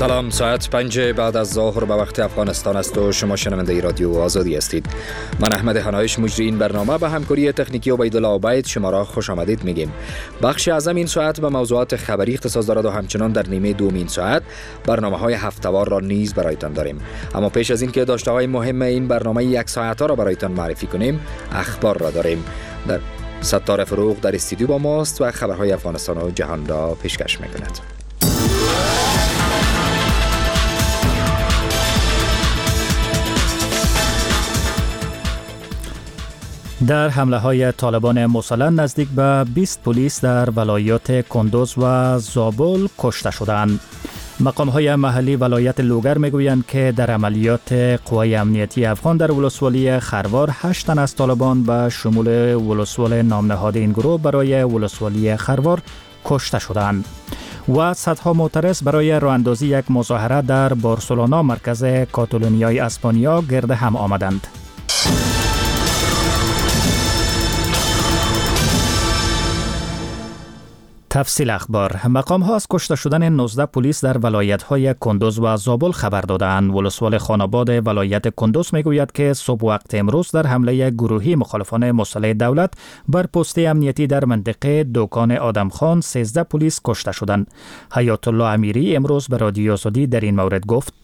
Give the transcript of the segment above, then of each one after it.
سلام، ساعت 5 بعد از ظهر به وقت افغانستان است و شما شنونده رادیو آزادی هستید. من احمد هنایش مجری این برنامه به همکاری تکنیکی عبیدالله عبید شما را خوش آمدید میگیم. بخش اعظم این ساعت به موضوعات خبری اختصاص دارد و همچنان در نیمه دوم این ساعت برنامه‌های هفته‌وار را نیز برایتان داریم. اما پیش از این که داشته‌های مهم این برنامه یک ساعته را برایتان معرفی کنیم، اخبار را داریم. در ستار فروغ در استودیو با ماست و خبرهای افغانستان و جهان را پیشکش می‌کند. در حمله های طالبان مسلح نزدیک به 20 پلیس در ولایات کندوز و زابل کشته شدند. مقام های محلی ولایت لوگر میگویند که در عملیات قوای امنیتی افغان در ولسوالی خروار 8 تن از طالبان به شمول ولسوال نامنهاد این گروه برای ولسوالی خروار کشته شدند. و صدها معترض برای راهاندازی یک مظاهره در بارسلونا مرکز کاتالونیای اسپانیا گرد هم آمدند. تفصیل اخبار. مقام ها از کشته شدن 19 پلیس در ولایت های کندوز و زابل خبر دادند. ولسوال خاناباد ولایت کندوز میگوید که صبح وقت امروز در حمله گروهی مخالفان مسلح دولت بر پست امنیتی در منطقه دکان آدمخان 13 پلیس کشته شدند. حیات الله امیری امروز به رادیو آزادی در این مورد گفت: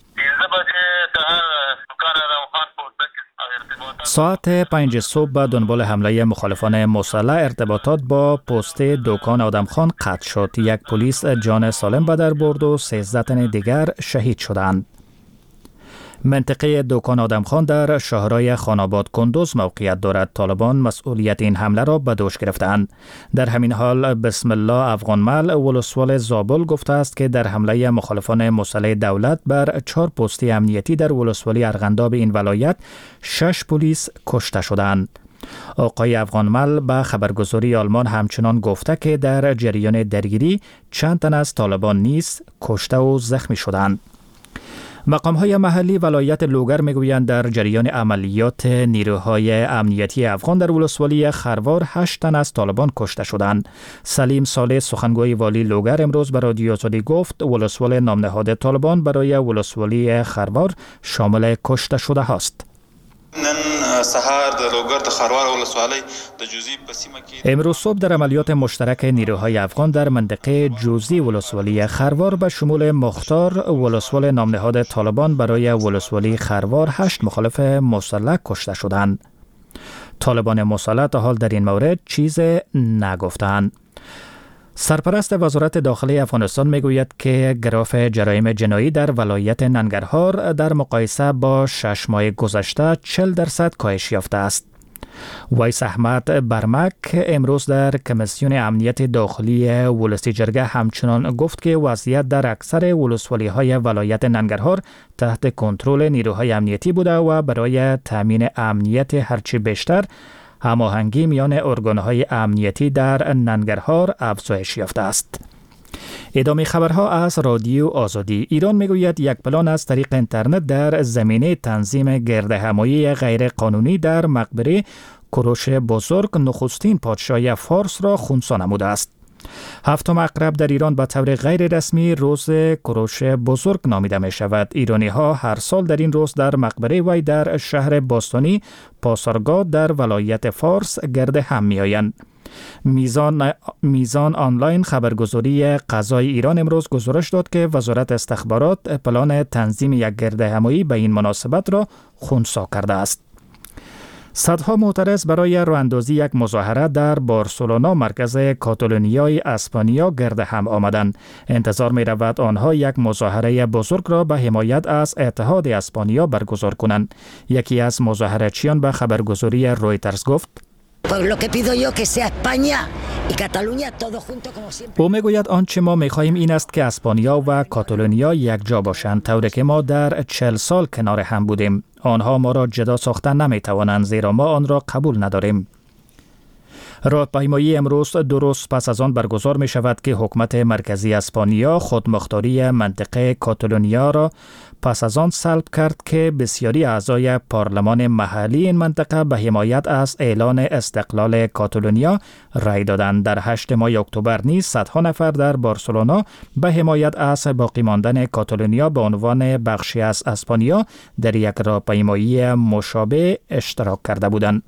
ساعت 5 صبح به دنبال حمله مخالفان مسلح ارتباطات با پست دکان آدمخان قطع شد. یک پلیس جان سالم به در برد و 13 تن دیگر شهید شدند. منطقه دکان آدمخان در شهرهای خاناباد کندوز موقعیت دارد. طالبان مسئولیت این حمله را به دوش گرفتند. در همین حال بسم الله افغانمل ولسوال زابل گفته است که در حمله مخالفان مسلح دولت بر 4 پست امنیتی در ولسوالی ارغنداب این ولایت 6 پلیس کشته شدند. آقای افغانمل به خبرگزاری آلمان همچنان گفته که در جریان درگیری چند تن از طالبان نیز کشته و زخمی شدند. مقام‌های محلی ولایت لوگر میگویند در جریان عملیات نیروهای امنیتی افغان در ولسوالی خروار 8 تن از طالبان کشته شدند. سلیم صالح سخنگوی والی لوگر امروز به رادیو آزادی گفت ولسوال نامنهاد طالبان برای ولسوالی خروار شامل کشته شده هاست. امروز صبح در عملیات مشترک نیروهای افغان در منطقه جوزی ولسوالی خروار به شمول مختار ولسوال نامنهاد طالبان برای ولسوالی خروار 8 مخالف مسلح کشته شدند. طالبان مسلح تا حال در این مورد چیز نگفتند. سرپرست وزارت داخلی افغانستان میگوید که گراف جرایم جنایی در ولایت ننگرهار در مقایسه با 6 ماه گذشته 40% کاهش یافته است. ویس احمد برمک امروز در کمیسیون امنیت داخلی ولسی جرگه همچنان گفت که وضعیت در اکثر ولسوالی های ولایت ننگرهار تحت کنترل نیروهای امنیتی بوده و برای تامین امنیت هرچی بیشتر هماهنگی میان ارگان‌های امنیتی در ننگرهار افزایش یافته است. ادامه خبرها از رادیو آزادی. ایران میگوید یک پلان از طریق اینترنت در زمینه تنظیم گردهمایی غیر قانونی در مقبره کوروش بزرگ نخستین پادشاه فارس را خنثی نموده است. 7 اکرب در ایران به طور غیر رسمی روز کوروش بزرگ نامیده می شود. ایرانی ها هر سال در این روز در مقبره وی در شهر باستانی پاسارگاد در ولایت فارس گرد هم می آیند. میزان آنلاین خبرگزاری قضای ایران امروز گزارش داد که وزارت استخبارات پلان تنظیم یک گردهمایی به این مناسبت را خنثی کرده است. صدها معترض برای راهاندازی یک مظاهره در بارسلونا مرکز کاتالونیای اسپانیا گرد هم آمدند. انتظار می رود آنها یک مظاهره بزرگ را به حمایت از اتحاد اسپانیا برگزار کنند. یکی از مظاهره‌چیان به خبرگزاری رویترز گفت: او میگوید آنچه ما میخواهیم این است که اسپانیا و کاتالونیا یک جا باشند، طوری که ما در 40 سال کنار هم بودیم. آنها ما را جدا ساختن نمیتوانند زیرا ما آن را قبول نداریم. راهپیمایی امروز 2 روز پس از آن برگزار می شود که حکومت مرکزی اسپانیا خودمختاری منطقه کاتالونیا را پس از آن سلب کرد که بسیاری اعضای پارلمان محلی این منطقه به حمایت از اعلان استقلال کاتالونیا رای دادند. در 8 ماه اکتبر نیز صدها نفر در بارسلونا به حمایت از باقی ماندن کاتالونیا به عنوان بخشی از اسپانیا در یک راهپیمایی مشابه اشتراک کرده بودند.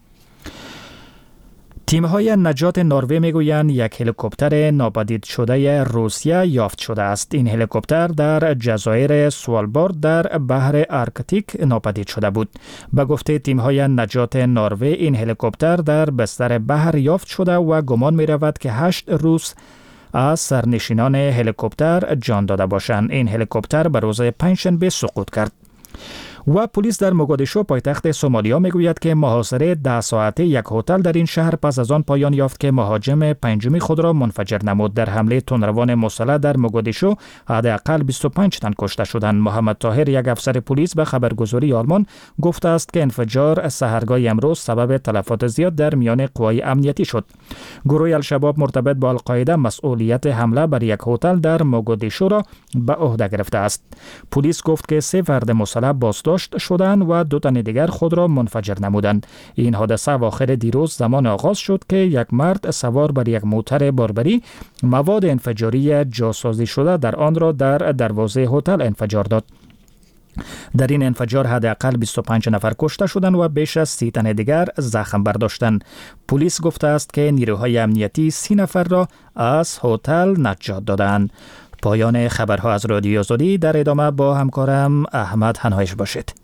تیم‌های نجات نروژ میگویند یک هلیکوپتر ناپدید شده روسیه یافت شده است. این هلیکوپتر در جزایر سوالبارد در بحر آرکتیک ناپدید شده بود. به گفته تیم‌های نجات نروژ این هلیکوپتر در بستر بحر یافت شده و گمان می‌رود که 8 روس از سرنشینان هلیکوپتر جان داده باشند. این هلیکوپتر به روز پنجشنبه سقوط کرد. و پلیس در موگادیشو پایتخت سومالیا میگوید که محاصره 10 ساعته یک هتل در این شهر پس از آن پایان یافت که مهاجم پنجمی خود را منفجر نمود. در حمله تندروان مسلح در موگادیشو حداقل 25 تن کشته شدند. محمد طاهر، یک افسر پلیس، به خبرگزاری آلمان گفته است که انفجار سحرگاه امروز سبب تلفات زیاد در میان قوای امنیتی شد. گروه الشباب مرتبط با القاعده مسئولیت حمله بر یک هتل در موگادیشو را به عهده گرفته است. پلیس گفت که 3 فرد مسلح بازداشت شدند و 2 تن دیگر خود را منفجر نمودند. این حادثه واخر دیروز زمان آغاز شد که یک مرد سوار بر یک موتر باربری مواد انفجاری جاسازی شده در آن را در دروازه هتل انفجار داد. در این انفجار حداقل 25 نفر کشته شدند و بیش از 30 تن دیگر زخم برداشتند. پلیس گفته است که نیروهای امنیتی 30 نفر را از هتل نجات دادند. پایان خبرها از رادیو آزادی. در ادامه با همکارم احمد هنایش باشید.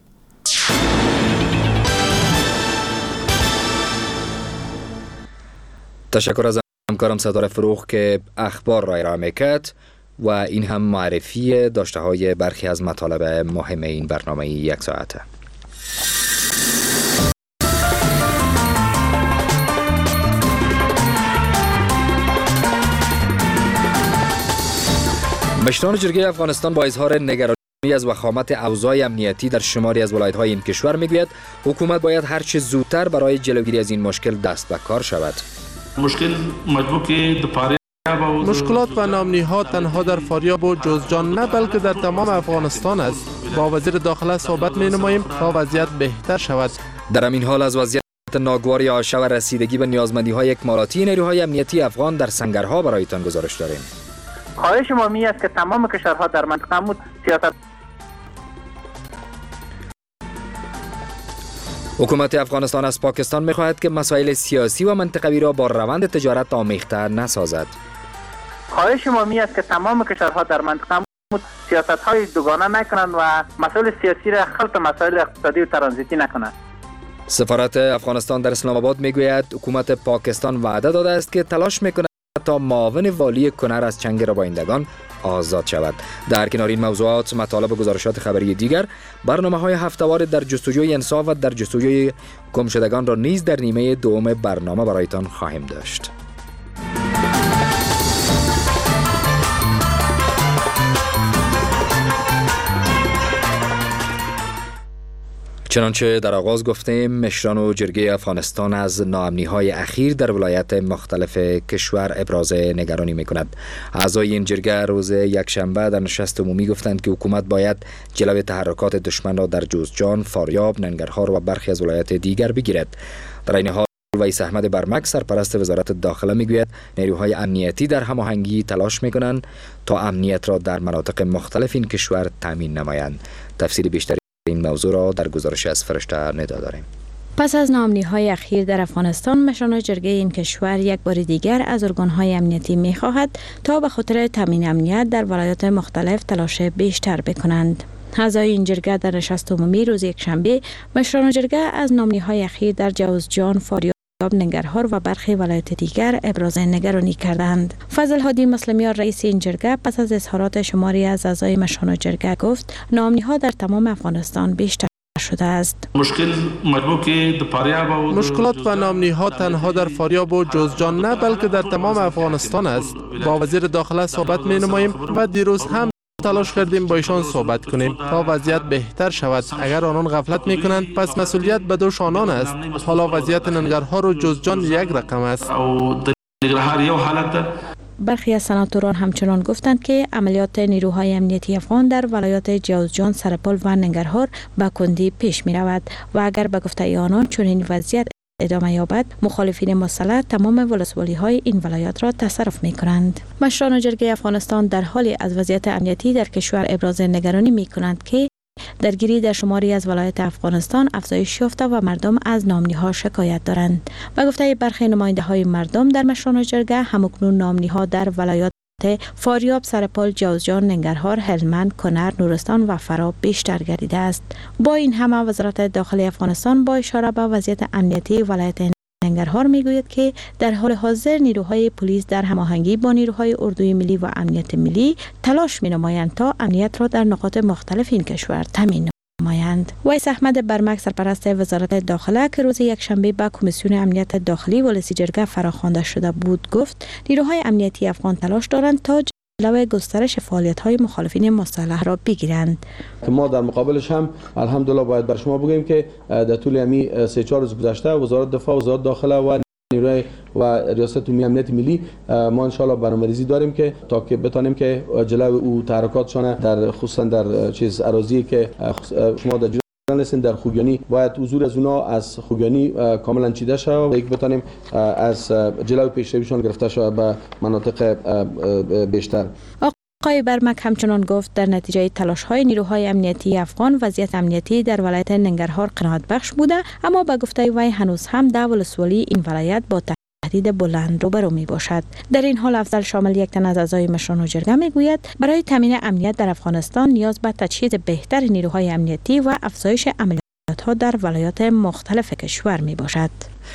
تشکر از همکارم ستاره فروغ که اخبار را ارائه میکرد و این هم معرفی داشته های برخی از مطالب مهم این برنامه 1 ساعته. مشران جرگه افغانستان با اظهار نگرانی از وخامت اوضاع امنیتی در شماری از ولایت‌های این کشور میگوید حکومت باید هر چه زودتر برای جلوگیری از این مشکل دست به کار شود. مشکلات و ناامنی‌ها تنها در فاریاب و جوزجان نه بلکه در تمام افغانستان است. با وزیر داخله صحبت می‌نماییم تا وضعیت بهتر شود. در این حال از وضعیت ناگوار آشا و رسیدگی به نیازمندی‌های اکمالاتی نیروهای امنیتی افغان در سنگرها برایتان گزارش داریم. خواهش ما می است که تمام کشورها در منطقه سیاست. حکومت افغانستان از پاکستان می‌خواهد که مسائل سیاسی و منطقوی را با روند تجارت آمیخته نسازد. خواهش ما می است که تمام کشورها در منطقه سیاست‌های دوگانه نکنند و مسائل سیاسی را خلط مسائل اقتصادی و ترانزیتی نکنند. سفارت افغانستان در اسلام آباد میگوید حکومت پاکستان وعده داده است که تلاش می‌کند تا معاون والی کنر از چنگ ربایندگان آزاد شود. در کنار این موضوعات مطالب و گزارشات خبری دیگر، برنامه‌های هفته‌وار در جستجوی انصاف و در جستجوی گمشدگان را نیز در نیمه دوم برنامه برایتان خواهیم داشت. چنانچه در آغاز گفتیم، مشران و جرگه افغانستان از ناامنی‌های اخیر در ولایت مختلف کشور ابراز نگرانی می‌کند. اعضای این جرگه روز یکشنبه در نشست عمومی گفتند که حکومت باید جلوی تحرکات دشمن را در جوزجان، فاریاب، ننگرهار و برخی از ولایات دیگر بگیرد. در این حال ویس احمد برمک، سرپرست وزارت داخله، میگوید نیروهای امنیتی در هماهنگی تلاش می‌کنند تا امنیت را در مناطق مختلف این کشور تامین نمایند. تفصیل بیشتری این موضوع را در گزارش از فرشته ندا داریم. پس از ناامنی‌های اخیر در افغانستان، مشران جرگه این کشور یک بار دیگر از ارگان‌های امنیتی می‌خواهد تا به خاطر تامین امنیت در ولایات مختلف تلاش بیشتر بکنند. اعضای این جرگه در نشست عمومی روز یکشنبه مشران جرگه از ناامنی‌های اخیر در جوزجان، فاریاب، ننگرهار و برخی ولایات دیگر ابراز نگرانی کردند. فضل هادی مسلمیار، رئیس این جرگه، پس از اظهارات شماری از اعضای مشران جرگه گفت ناامنی‌ها در تمام افغانستان بیشتر شده است. مشکلات و ناامنی‌ها تنها در فاریاب و جوزجان نه بلکه در تمام افغانستان است. با وزیر داخله صحبت می‌نماییم و دیروز هم تلاش کردیم با ایشان صحبت کنیم تا وضعیت بهتر شود. اگر آنان غفلت میکنند پس مسئولیت به دوش آنان است. حالا وضعیت ننگرهار و جوزجان یک رقم است. برخی از سناتوران همچنان گفتند که عملیات نیروهای امنیتی افغان در ولایات جوزجان، سرپل و ننگرهار به کندی پیش می رود و اگر به گفته آنان چنین وضعیت ادامه یابد، مخالفین مسلح تمام ولسوالی های این ولایات را تصرف می کنند. مشران جرگه افغانستان در حالی از وضعیت امنیتی در کشور ابراز نگرانی می کنند که درگیری در شماری از ولایات افغانستان افزایش یافته و مردم از نامنی‌ها شکایت دارند. به گفته برخی نماینده‌های مردم در مشران جرگه، همکنون نامنی‌ها در ولایات فاریاب، سرپل، جوزجان، ننگرهار، هلمند، کنر، نورستان و فرا بیشتر گردیده است. با این همه وزارت داخلی افغانستان با اشاره به وضعیت امنیتی ولایت ننگرهار میگوید که در حال حاضر نیروهای پلیس در هماهنگی با نیروهای اردوی ملی و امنیت ملی تلاش می‌نمایند تا امنیت را در نقاط مختلف این کشور تامین نمایند. ویس احمد برمک، سرپرست وزارت داخله که روز یکشنبه به کمیسیون امنیت داخلی ولسی جرگه فراخوانده شده بود، گفت نیروهای امنیتی افغان تلاش دارند تا جلوی گسترش فعالیت‌های مخالفین مسلح را بگیرند. ما در مقابلش هم الحمدلله باید بر شما بگیم که در طول امی 3-4 روز گذشته وزارت دفاع، وزارت داخله و نیروی و ریاست عمومی امنیت ملی ما ان شاءالله برنامه‌ریزی داریم که تا که بتونیم که جلوی او تحرکاتشان در خصوصا در اراضی که شما در جریان در خوگیانی باید حضور از اونا از خوگیانی کاملا چیده شود و یک بتونیم از جلوی پیشرویشان گرفته شود به مناطق بیشتر. آقای برمک همچنان گفت در نتیجه تلاش‌های نیروهای امنیتی افغان وضعیت امنیتی در ولایت ننگرهار قناعت بخش بوده، اما به گفته وی هنوز هم در ولسوالی این ولایت با تهدید بلند روبرو می باشد. در این حال افضل شامل، یک تن از اعضای مشران جرگه میگوید برای تامین امنیت در افغانستان نیاز به تجهیز بهتر نیروهای امنیتی و افزایش عملیات‌ها در ولایات مختلف کشور می باشد.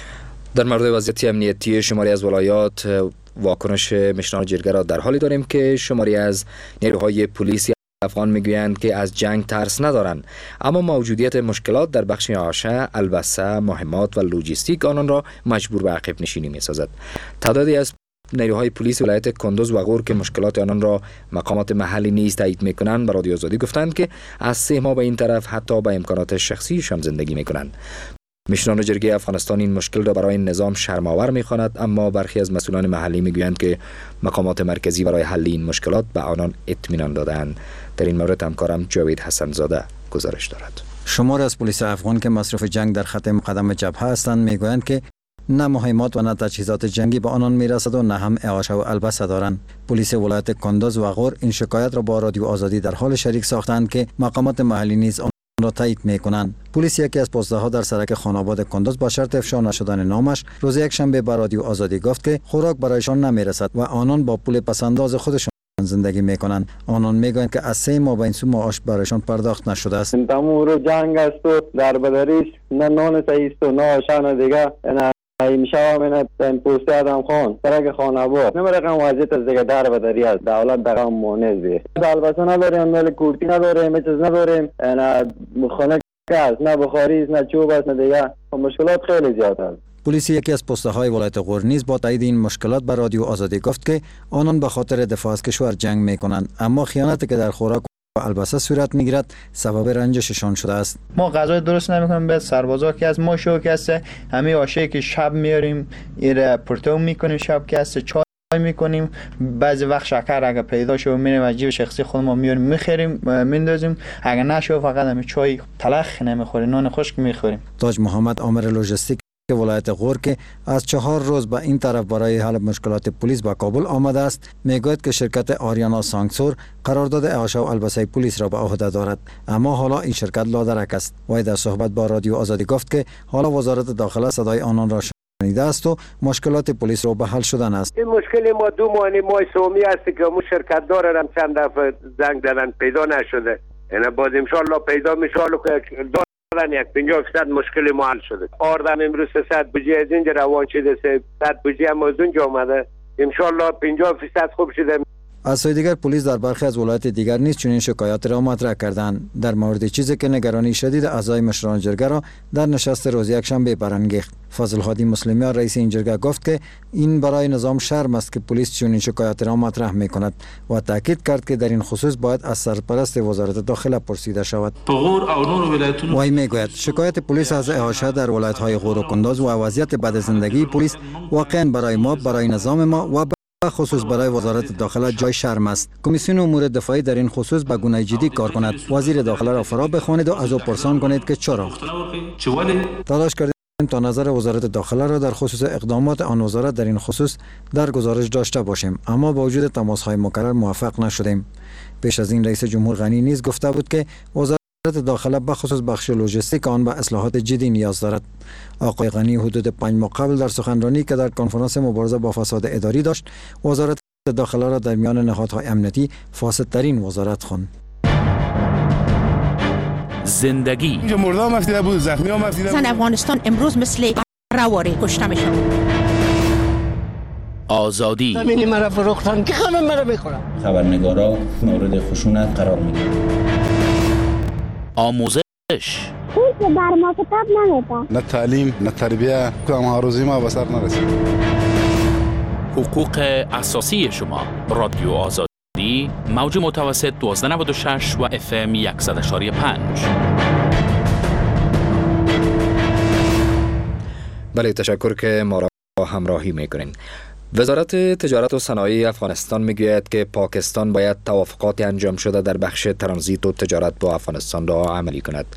در مورد وضعیت امنیتی شماری از ولایات واکنش مشران جرگه را در حالی داریم که شماری از نیروهای پلیسی افغان میگویند که از جنگ ترس ندارند، اما موجودیت مشکلات در بخش آشه، البسه، مهمات و لوجستیک آنان را مجبور به عقب نشینی می‌سازد. تعدادی از نیروهای پلیس ولایت کندوز و غور که مشکلات آنان را مقامات محلی نیز تایید می‌کنند، به رادیو آزادی گفتند که از 3 ماه به این طرف حتی به امکانات شخصیشان زندگی می‌کنند. مشران جرگه افغانستان این مشکل را برای نظام شرم‌آور می‌خواند، اما برخی از مسئولان محلی می‌گویند که مقامات مرکزی برای حل این مشکلات به آنان اطمینان دادند. در این مورد همکارم جاوید حسن زاده گزارش دارد. شمار از پلیس افغان که مصروف جنگ در خط مقدم جبهه هستند می‌گویند که نه مهمات و نه تجهیزات جنگی به آنان میرسد و نه هم اعاشه و البسه دارند. پلیس ولایت کندوز و غور این شکایت را با رادیو آزادی در حال شریک ساختند که مقامات محلی نیز را تایید می‌کنند. پلیس یکی از پست‌ها در سرک خان‌آباد کندوز با شرط افشا نشدن نامش روز یکشنبه به رادیو آزادی گفت که خوراک برایشان نمی‌رسد و آنان با پول پس‌انداز خودشان زندگی می‌کنند. آنان می‌گویند که از 3 ماه به این سو معاش برایشان پرداخت نشده است. تمام جنگ است و در بدریش نه نان صحیح است و نه آشان دیگه این شام این پوسته آدم خان سرک خان‌آباد نمره رقم وضعیت از دیگه در بدری است. دولت در مونز دی البته نداریم، ولی کورتی نداریم، چیز نداریم، نه خانه است، نه بخاری است، نه چوب است، نه دیگه مشکلات خیلی زیاد است. پلیس یکی از پست‌های ولایت غور نیز با تایید این مشکلات به رادیو آزادی گفت که آنان به خاطر دفاع از کشور جنگ می‌کنند، اما خیانتی که در خوراک و البسه صورت میگیرد سبب رنجششان شده است. ما غذای درست نمیکنیم، به سربازا که از ما شو که است همه آشه که شب میاریم ایره پرتو میکنیم، شب که است چای میکنیم، بعضی وقت شکر اگه پیدا شو میریم از جیب شخصی خودمون میاریم میخریم میندازیم، اگه نشو فقط همین چای تلخ نمیخوریم، نان خشک میخوریم. تاج محمد آمر لوجستیک که ولایت غور که از 4 روز به این طرف برای حل مشکلات پلیس به کابل آمده است میگوید که شرکت آریانا سانگسور قرارداد اعاشه و البسه پلیس را به عهده دارد، اما حالا این شرکت لادرک است. وی در صحبت با رادیو آزادی گفت که حالا وزارت داخله صدای آنان را شنیده است و مشکلات پلیس را به حل شدن است. این مشکل ما 2 ماه سومی است که مو شرکت دارن چند دفعه زنگ دادن پیدا نشده، یعنی باز ان شاء الله پیدا میشه که یک 50% مشکل ما حل شده. آردم امروز 300 بجی از اینجا روان شده، 300 بجی هم از اونجا آمده، ان شاء الله 50% خوب شده. از سوی دیگر پلیس در برخی از ولایات دیگر نیز چنین شکایات را مطرح کردند. در مورد چیزی که نگرانی شدید اعضای مشران جرگه را در نشست روز یکشنبه برانگیخت. فضل هادی مسلمیان رئیس این جرگه گفت که این برای نظام شرم است که پلیس چنین شکایات را مطرح می‌کند و تاکید کرد که در این خصوص باید از سرپرست وزارت داخله پرسیده شود. وی میگوید شکایت پلیس از احاطه در ولایت‌های غور و کندوز و وضعیت بد زندگی پلیس واقعا برای ما، برای نظام ما و خصوص برای وزارت داخله جای شرم است. کمیسیون امور دفاعی در این خصوص به گونه جدی کار کند. وزیر داخله را فرا بخوانید و از او پرسان کنید که چرا. تلاش کردیم تا نظر وزارت داخله را در خصوص اقدامات آن وزارت در این خصوص در گزارش داشته باشیم، اما با وجود تماس‌های مکرر موفق نشدیم. پیش از این رئیس جمهور غنی نیز گفته بود که وزارت داخله بخصوص بخش لوجستیک آن به اصلاحات جدی نیاز دارد. آقای غنی حدود 5 ماه قبل در سخنرانی که در کنفرانس مبارزه با فساد اداری داشت، وزارت داخله را در میان نهادهای امنیتی فاسدترین وزارت خواند. زندگی اینجا مردم افتیده بود، زخمی هم افتیده بود. زن افغانستان امروز مثل رواری کشته میشن. آزادی زمین مرا فروختن که همه مرا بخورن. خبرنگارا مورد خشونت قرار میگیرن. آموزش که بر ما کتاب نمیده. نه تعلیم، نه تربیه، کام روزی ما به سر نرسید. حقوق اساسی شما. رادیو آزادی، موج متوسط 1296 و FM 100.5. بله، تشکر که ما را همراهی میکنین. وزارت تجارت و صنایع افغانستان میگوید که پاکستان باید توافقات انجام شده در بخش ترانزیت و تجارت با افغانستان را عملی کند.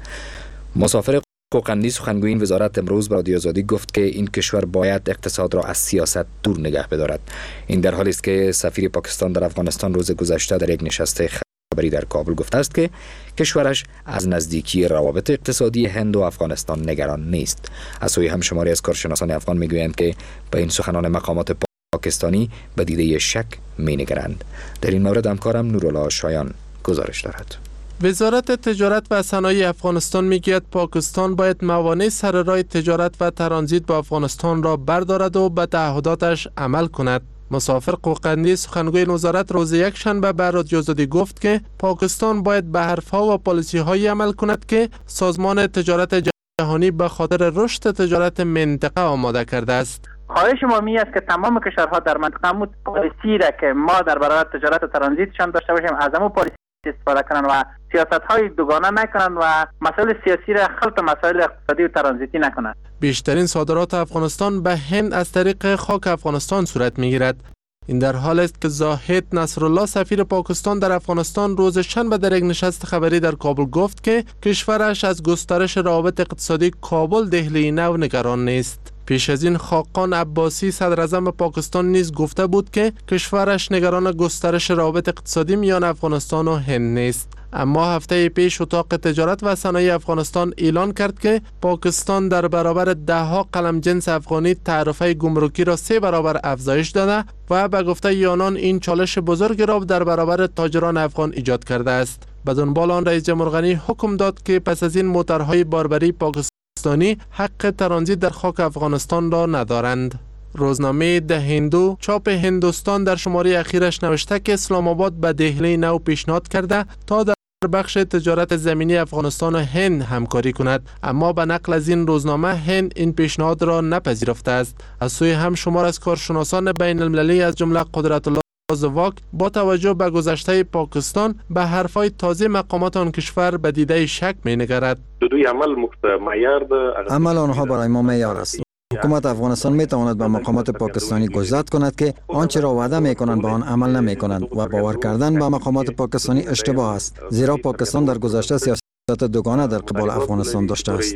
مسافر قوقندی سخنگوی این وزارت امروز به رادیو آزادی گفت که این کشور باید اقتصاد را از سیاست دور نگه بدارد. این در حالی است که سفیر پاکستان در افغانستان روز گذشته در یک نشست خبری در کابل گفته است که کشورش از نزدیکی روابط اقتصادی هند و افغانستان نگران نیست. از سوی هم شماری از کارشناسان افغان میگویند که به این سخنان مقامات پاکستانی به دیده شک می‌نگرند. در این مورد همکارم نورالله شایان گزارش دارد. وزارت تجارت و صنایع افغانستان میگوید پاکستان باید موانع سر راه تجارت و ترانزیت با افغانستان را بردارد و به تعهداتش عمل کند. مسافر قوقندی سخنگوی وزارت روز یکشنبه به رادیو آزادی گفت که پاکستان باید به حرفها و پالیسی‌هایی عمل کند که سازمان تجارت جهانی به خاطر رشد تجارت منطقه آماده کرده است. خواهش ما می است که تمام کشورها در منطقه مود پالیسی را که ما در برابر تجارت و ترانزیتشان داشته باشیم از همون پالیسی استفاده کنند و سیاست‌های دوگانه نکنند و مسائل سیاسی را خلط مسائل اقتصادی و ترانزیتی نکنند. بیشترین صادرات افغانستان به هند از طریق خاک افغانستان صورت می‌گیرد. این در حال است که زاهد نصرالله سفیر پاکستان در افغانستان روز شنبه در یک نشست خبری در کابل گفت که کشورش از گسترش روابط اقتصادی کابل دهلی نو نگران نیست. پیش از این خاقان عباسی صدر اعظم پاکستان نیز گفته بود که کشورش نگران گسترش روابط اقتصادی میان افغانستان و هند نیست. اما هفته پیش اتاق تجارت و صنایع افغانستان اعلان کرد که پاکستان در برابر 10 قلم جنس افغانی تعرفه گمرکی را 3 برابر افزایش داده و به گفته آنان این چالش بزرگی را در برابر تاجران افغان ایجاد کرده است. به دنبال آن رئیس جمهور غنی حکم داد که پس از این موترهای باربری پاکستانی حق ترانزیت در خاک افغانستان را ندارند. روزنامه ده هندو چاپ هندوستان در شماره اخیرش نوشته که اسلام آباد به دهلی نو پیشنهاد کرده تا در بخش تجارت زمینی افغانستان و هند همکاری کند، اما به نقل از این روزنامه هند این پیشنهاد را نپذیرفته است. از سوی هم شمار از کارشناسان بین المللی از جمله قدرت الله زواک با توجه به گذشته پاکستان به حرفای تازه مقامات آن کشور به دیده شک می‌نگرد. عمل آنها برای ما معیار است. حکومت افغانستان می تواند به مقامات پاکستانی گزارش کند که آنچه را وعده می کنند به آن عمل نمی کنند و باور کردن به مقامات پاکستانی اشتباه است، زیرا پاکستان در گذشته سیاست دوگانه در قبال افغانستان داشته است.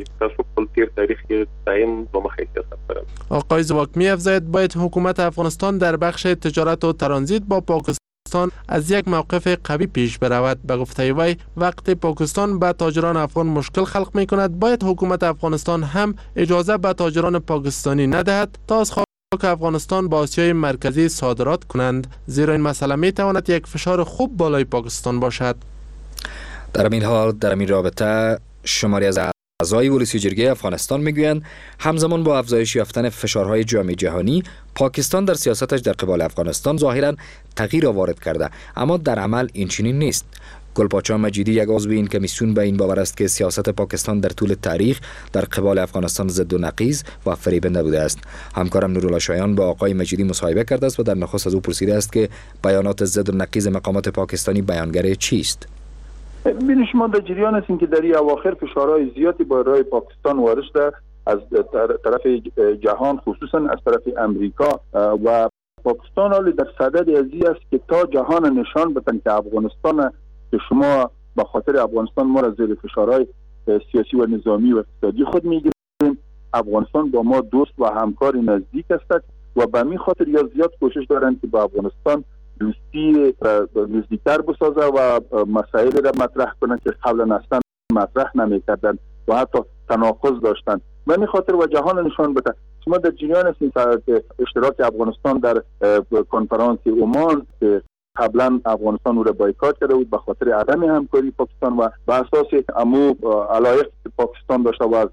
آقای زواک می افزاید باید حکومت افغانستان در بخش تجارت و ترانزیت با پاکستان از یک موقف قوی پیش برود. به گفته وی وقتی پاکستان به تاجران افغان مشکل خلق می کند باید حکومت افغانستان هم اجازه به تاجران پاکستانی ندهد تا از خاک افغانستان به آسیای مرکزی صادرات کنند، زیرا این مسئله می تواند یک فشار خوب بالای پاکستان باشد. در این حال در این رابطه شماری از اعضای ولسی جرگه افغانستان میگویند همزمان با افزایش یافتن فشارهای جامعه جهانی، پاکستان در سیاستش در قبال افغانستان ظاهراً تغییر وارد کرده، اما در عمل این چنین نیست. گلپاچا مجیدی یک عضو این کمیسیون به این باور است که سیاست پاکستان در طول تاریخ در قبال افغانستان ضد و نقیض و فریبنده بوده است. همکارم نورالله شایان با آقای مجیدی مصاحبه کرده است و در نخست از او پرسیده است که بیانات ضد و نقیض مقامات پاکستانی بیانگر چیست؟ ببینید شما در جریان هستین که در این اواخر فشارهای زیادی با رای پاکستان وارد شده از طرف جهان، خصوصا از طرف امریکا، و پاکستان حالی در صدد ازی است که تا جهان نشان بدن که افغانستان که شما به خاطر افغانستان ما را زیر فشارهای سیاسی و نظامی و اقتصادی خود میگیریم، افغانستان با ما دوست و همکار نزدیک است و به می خاطر یا زیاد کوشش دارند که با افغانستان دوستی نزدیکتر بسازه و مسائل را مطرح کنند که قبلا اصلا مطرح نمیکردند و حتی تناقض داشتند. به می خاطر و جهان نشان بده. شما در جریان هستید اشتراک افغانستان در کنفرانس عمان که قبلا افغانستان او را بایکات کرده بود به خاطر عدم همکاری پاکستان و به اساس امو علایق پاکستان داشته و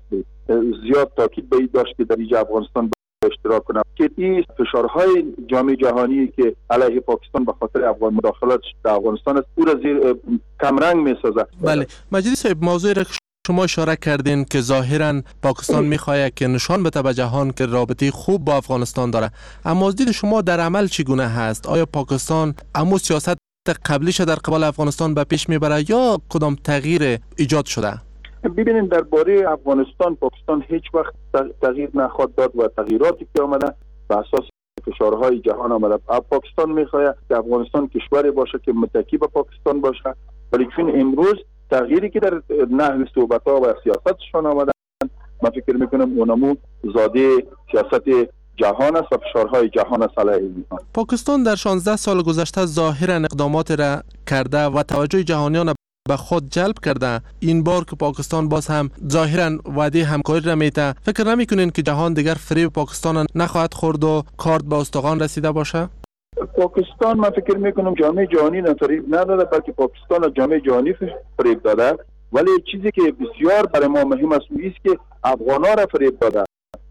زیاد تاکید به این داشت که در اینجا افغانستان اشتراک کنه، که این فشارهای جامعه جهانی که علیه پاکستان به خاطر افغان مداخلات در افغانستان است او را زیر کمرنگ میسازه. بله مجیدی صاحب، موضوعی را شما اشاره کردین که ظاهراً پاکستان میخواهد که نشان بده به جهان که رابطه خوب با افغانستان داره، اما از دید شما در عمل چگونه هست؟ آیا پاکستان اما سیاست قبلیش در قبال افغانستان به پیش میبره یا کدام تغییر ایجاد شده؟ ببینید درباره افغانستان پاکستان هیچ وقت تغییر نخواهد داد و تغییراتی که آمده به اساس فشارهای جهان آمده. پاکستان میخواهد که افغانستان کشوری باشه که متکی به پاکستان باشه، ولی چون امروز تغییری که در نحو صحبت‌ها و سیاستشان آمدن، من فکر میکنم اونمو زاده سیاست جهان است و فشارهای جهان است علیه ایران. پاکستان در 16 سال گذشته ظاهراً اقدامات را کرده و توجه جهانیان به خود جلب کرده. این بار که پاکستان باز هم ظاهراً وعده همکاری را میده، فکر نمیکنین که جهان دیگر فریب پاکستان نخواهد خورد و کارت به استخوان رسیده باشه؟ پاکستان من فکر میکنم جامعه جهانی فریب نداده، بلکه پاکستان جامعه جهانی فریب داده، ولی چیزی که بسیار برای ما مهم است است که افغانا را فریب داده.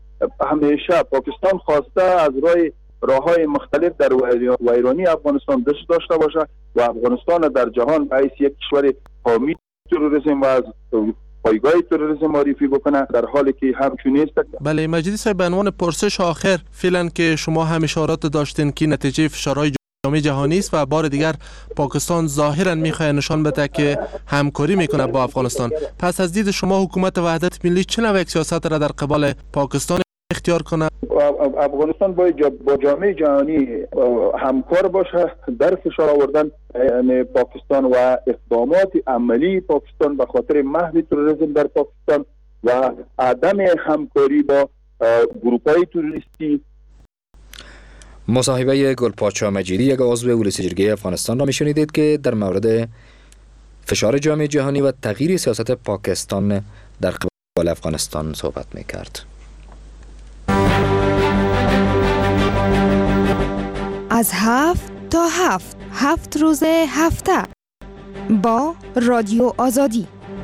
همیشه پاکستان خواسته از راه‌های مختلف در ویرانی افغانستان دست داشته باشه و افغانستان در جهان به حیث یک کشور حامی تروریسم و از پایگاه تروریسم معرفی بکنه، در حالی که همچنین نیست. بله مجیدی صاحب، به عنوان پرسش آخر، فعلا که شما هم اشارات داشتین که نتیجه فشارهای جامعه جهانی است و بار دیگر پاکستان ظاهرا میخواد نشان بده که همکاری میکنه با افغانستان، پس از دید شما حکومت وحدت ملی چه نوع سیاست را در قبال پاکستان اختیار کنه؟ افغانستان باید با جامعه جهانی همکار باشه در فشار آوردن پاکستان و اقدامات عملی پاکستان به خاطر محو تروریسم در پاکستان و عدم همکاری با گروه‌های تروریستی. مصاحبه گلپاچا مجیدی، یک عضو ولسی جرگه افغانستان را میشنیدید که در مورد فشار جامعه جهانی و تغییر سیاست پاکستان در قبال افغانستان صحبت میکرد. از 7 تا 7 روز هفته با رادیو آزادی.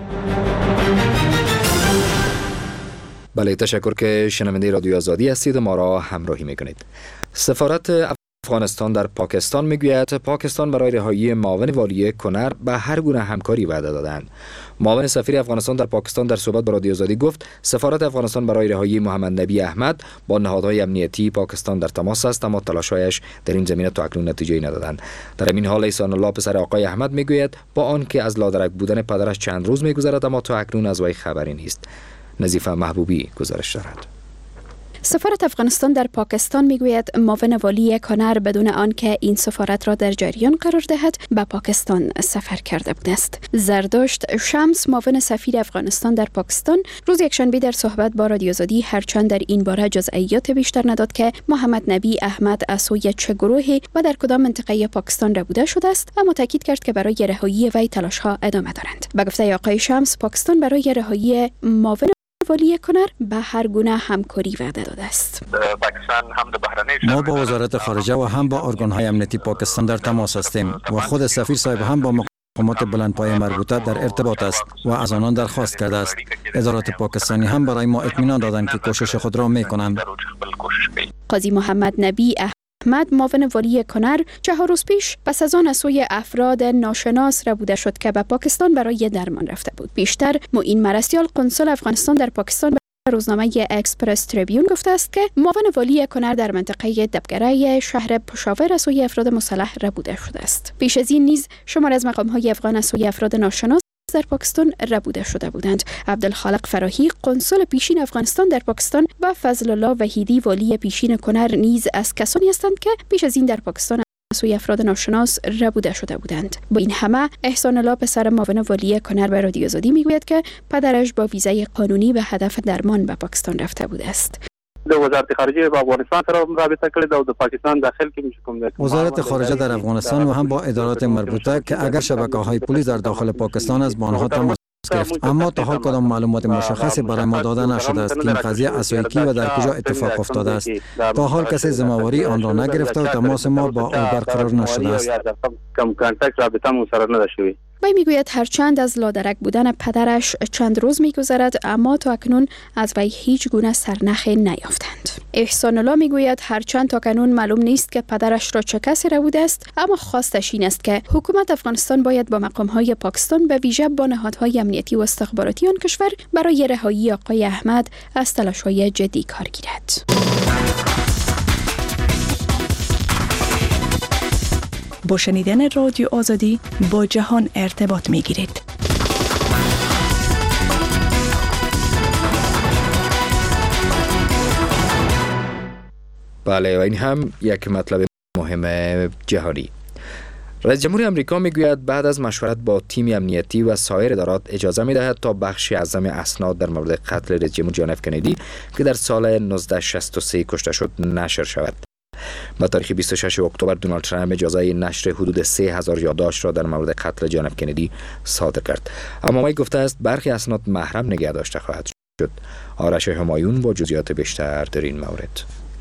بله، تشکر که شنونده رادیو آزادی هستید و ما را همراهی میکنید. سفارت افغانستان در پاکستان میگوید پاکستان برای رهایی معاون والی کنر به هر گونه همکاری وعده دادند. معاون سفیر افغانستان در پاکستان در صحبت با رادیو آزادی گفت سفارت افغانستان برای رهایی محمد نبی احمد با نهادهای امنیتی پاکستان در تماس است، اما تلاش‌هایش در این زمینه تا اکنون نتیجه‌ای ندادند. در این حال احسان الله پسر آقای احمد میگوید با آنکه از لادرک بودن پدرش چند روز میگذرد، اما تا اکنون از وی خبری نیست. نظیفه محبوبی گزارش دارد. سفارت افغانستان در پاکستان میگوید معاون والی کنر بدون آنکه این سفارت را در جریان قرار دهد به پاکستان سفر کرده بوده است. زردشت شمس، معاون سفیر افغانستان در پاکستان، روز یکشنبه در صحبت با رادیو آزادی هرچند در این باره جزئیات بیشتر نداد که محمد نبی احمد از سوی چه گروهی و در کدام منطقه پاکستان ربوده شده است، اما تاکید کرد که برای رهایی وی تلاش‌ها ادامه دارند. به گفته آقای شمس، پاکستان برای رهایی معاون والی کنر به هر گونه همکاری وعده داده است. ما با وزارت خارجه و هم با ارگان‌های امنیتی پاکستان در تماس هستیم و خود سفیر صاحب هم با مقامات بلندپایه مربوطه در ارتباط است و از آنان درخواست کرده است. ادارات پاکستانی هم برای ما اطمینان دادند که کوشش خود را می‌کنند. قاضی محمد نبی احمد معاون والی کنر 4 روز پیش پس از آن از سوی افراد ناشناس ربوده شد که به پاکستان برای درمان رفته بود. بیشتر معین مرستیال قنصل افغانستان در پاکستان به روزنامه اکسپرس تریبیون گفته است که معاون والی کنر در منطقه دبگره شهر پشاور از سوی افراد مسلح ربوده شده است. پیش از این نیز شماری از مقام‌های افغان از سوی افراد ناشناس در پاکستان ربوده شده بودند. عبدالخالق فراهی قنصل پیشین افغانستان در پاکستان و فضل الله وحیدی والی پیشین کنر نیز از کسانی هستند که پیش از این در پاکستان از سوی افراد ناشناس ربوده شده بودند. با این همه احسان الله پسر معاون والی کنر به رادیو آزادی میگوید که پدرش با ویزای قانونی به هدف درمان به پاکستان رفته بوده است. وزارت خارجه با افغانستان سره رابطه کړې ده او د پاکستان داخل کې میشه کوم وزارت خارجه در افغانستان و هم با ادارات مربوطه که اگر شبکه‌های پلیس در داخل پاکستان از با آنها تماس گرفت، اما تا حال کدام معلومات مشخصی برای ما داده نشده است که این قضیه اساسی و در کجا اتفاق افتاده است. تا حال کسی ذمه‌واری آن را نگرفته و تماس ما با او برقرار نشده است. وی میگوید هرچند از لادرک بودن پدرش چند روز میگذرد اما تا اکنون از وی هیچ گونه سرنخی نیافتند. احسان الله میگوید هرچند تا اکنون معلوم نیست که پدرش را چه کسی ربوده است، اما خواستش این است که حکومت افغانستان باید با مقام‌های پاکستان به ویژه با نهادهای امنیتی و استخباراتی آن کشور برای رهایی آقای احمد از تلاش‌های جدی کار گیرد. با شنیدن رادیو آزادی با جهان ارتباط می گیرید. بله و این هم یک مطلب مهم جهانی. رئیس جمهور آمریکا میگوید بعد از مشورت با تیم امنیتی و سایر ادارات اجازه میدهد تا بخش اعظم اسناد در مورد قتل رئیس جمهور جان اف کندی که در سال 1963 کشته شد نشر شود. با تاریخ 26 اکتبر دونالد ترامپ اجازه نشر حدود 3000 یادداشت را در مورد قتل جان اف کندی صادر کرد، اما وی گفته است برخی اسناد محرم نگه داشته خواهد شد. آرش همایون با جزئیات بیشتر در این مورد.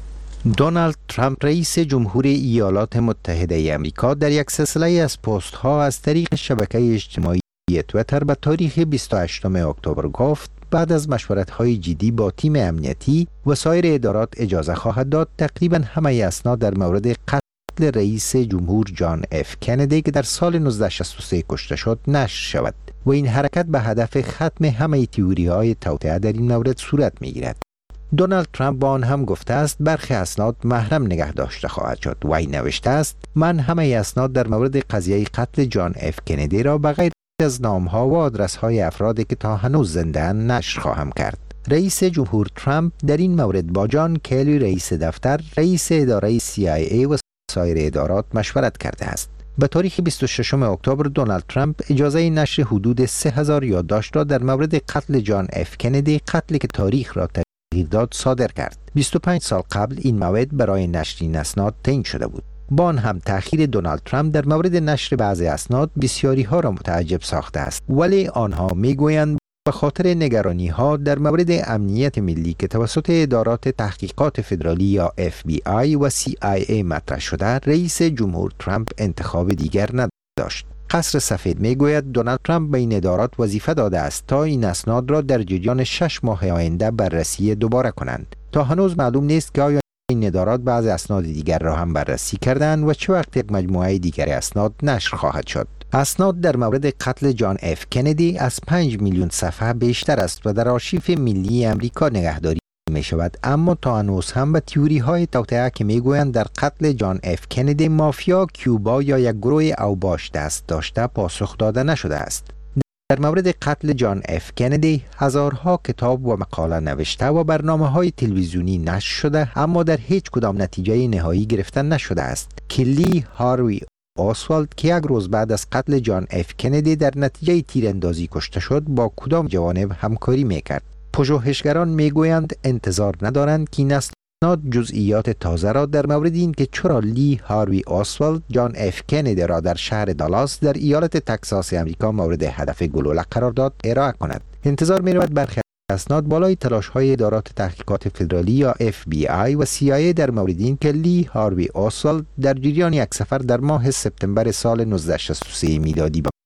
دونالد ترامپ رئیس جمهور ایالات متحده آمریکا در یک سلسله از پست ها از طریق شبکه اجتماعی توییتر به تاریخ 28 اکتبر گفت بعد از مشورت‌های جدی با تیم امنیتی و سایر ادارات اجازه خواهد داد تقریباً همه اسناد در مورد قتل رئیس جمهور جان اف کندی که در سال 1963 کشته شد نشر شود و این حرکت به هدف ختم همه تئوری‌های توطئه در این مورد صورت می‌گیرد. دونالد ترامپ با آن هم گفته است برخی اسناد محرم نگه داشته خواهد شد. وی نوشته است من همه اسناد در مورد قضیه قتل جان اف کندی را بغیر از نام‌ها و آدرس‌های افرادی که تا هنوز زنده اند نشر خواهم کرد. رئیس جمهور ترامپ در این مورد با جان کلی رئیس دفتر، رئیس اداره CIA و سایر ادارات مشورت کرده است. به تاریخ 26 اکتبر دونالد ترامپ اجازه نشر حدود 3000 یادداشت را در مورد قتل جان اف کندی، قتلی که تاریخ را تغییر داد، صادر کرد. 25 سال قبل این موعد برای نشر این اسناد تعیین شده بود. با آن هم تأخیر دونالد ترامپ در مورد نشر بعضی اسناد بسیاری ها را متعجب ساخته است، ولی آنها میگویند به خاطر نگرانی ها در مورد امنیت ملی که توسط ادارات تحقیقات فدرالی یا FBI و CIA مطرح شده، رئیس جمهور ترامپ انتخاب دیگر نداشت. قصر سفید میگوید دونالد ترامپ به این ادارات وظیفه داده است تا این اسناد را در جریان 6 ماه آینده بررسی دوباره کنند. تا هنوز معلوم نیست که آیا این ادارات بعض اسناد دیگر را هم بررسی کردند و چه وقت یک مجموعه دیگر اسناد نشر خواهد شد. اسناد در مورد قتل جان اف کندی از 5 میلیون صفحه بیشتر است و در آرشیو ملی آمریکا نگهداری می شود، اما تا هنوز هم به تئوری های توطئه که می گویند در قتل جان اف کندی مافیا کیوبا یا یک گروه اوباش دست داشته پاسخ داده نشده است. در مورد قتل جان اف کندی هزارها کتاب و مقاله نوشته و برنامه‌های تلویزیونی نشر شده، اما در هیچ کدام نتیجه نهایی گرفته نشده است. کلی هاروی اوسوالد که یک روز بعد از قتل جان اف کندی در نتیجه تیراندازی کشته شد با کدام جوانب همکاری میکرد. پژوهشگران میگویند انتظار ندارند که این اسناد جزئیات تازه را در مورد این که چرا لی هاروی اوسوالد جان اف کندی را در شهر دالاس در ایالت تگزاس آمریکا مورد هدف گلوله قرار داد ارائه کند. انتظار می‌رود برخی اسناد بالای تلاش‌های ادارات تحقیقات فدرالی یا FBI و CIA در مورد این که لی هاروی اوسوالد در جریان یک سفر در ماه سپتامبر سال 1963 میلادی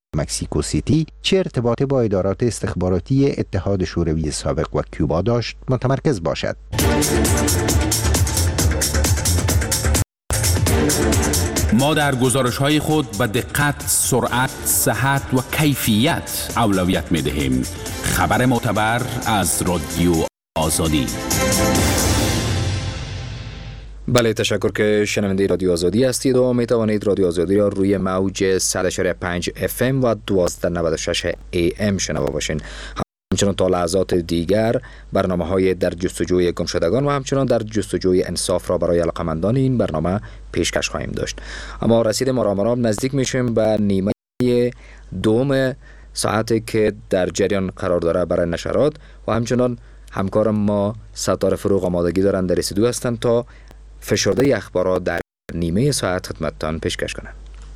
مکسیکو سیتی چه ارتباطی با ادارات استخباراتی اتحاد شوروی سابق و کوبا داشت متمرکز باشد. ما در گزارش‌های خود به دقت، سرعت، صحت و کیفیت اولویت می‌دهیم. خبر معتبر از رادیو آزادی. بله، تشکر که شنونده رادیو آزادی هستید و می توانید رادیو آزادی را روی موج 100.5 FM و 1296 AM شنوا باشین. همچنان تا لحظات دیگر برنامه‌های در جستجوی گمشدگان و همچنان در جستجوی انصاف را برای علاقه‌مندان این برنامه پیشکش خواهیم داشت. اما رسید ما را نزدیک میشیم به نیمه دوم ساعتی که در جریان قرار داره برای نشرات و همچنان همکارم ما ستاره فروغ آمادگی دارند در استودیو هستند تا فشرده اخبارات در نیمه ساعت خدمتتان پیشکش کنند.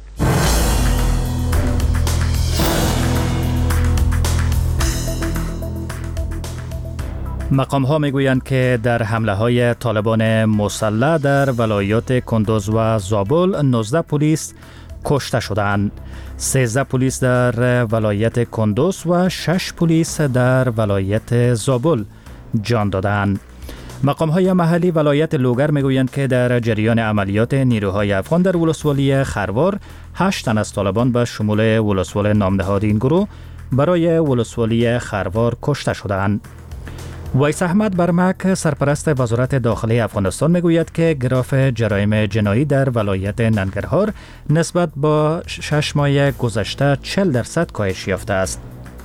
مقام ها میگویند که در حمله های طالبان مسلح در ولایات کندوز و زابل 19 پلیس کشته شدند. 13 پلیس در ولایت کندوز و 6 پلیس در ولایت زابل جان دادند. مقام های محلی ولایت لوگر میگویند که در جریان عملیات نیروهای افغان در ولسوالی خروار 8 تن از طالبان به شمول ولسوال نامنهاد این گروه برای ولسوالی خروار کشته شدند. ویس احمد برمک سرپرست وزارت داخلی افغانستان میگوید که گراف جرایم جنایی در ولایت ننگرهار نسبت با 6 ماه گذشته 40% کاهش یافته است.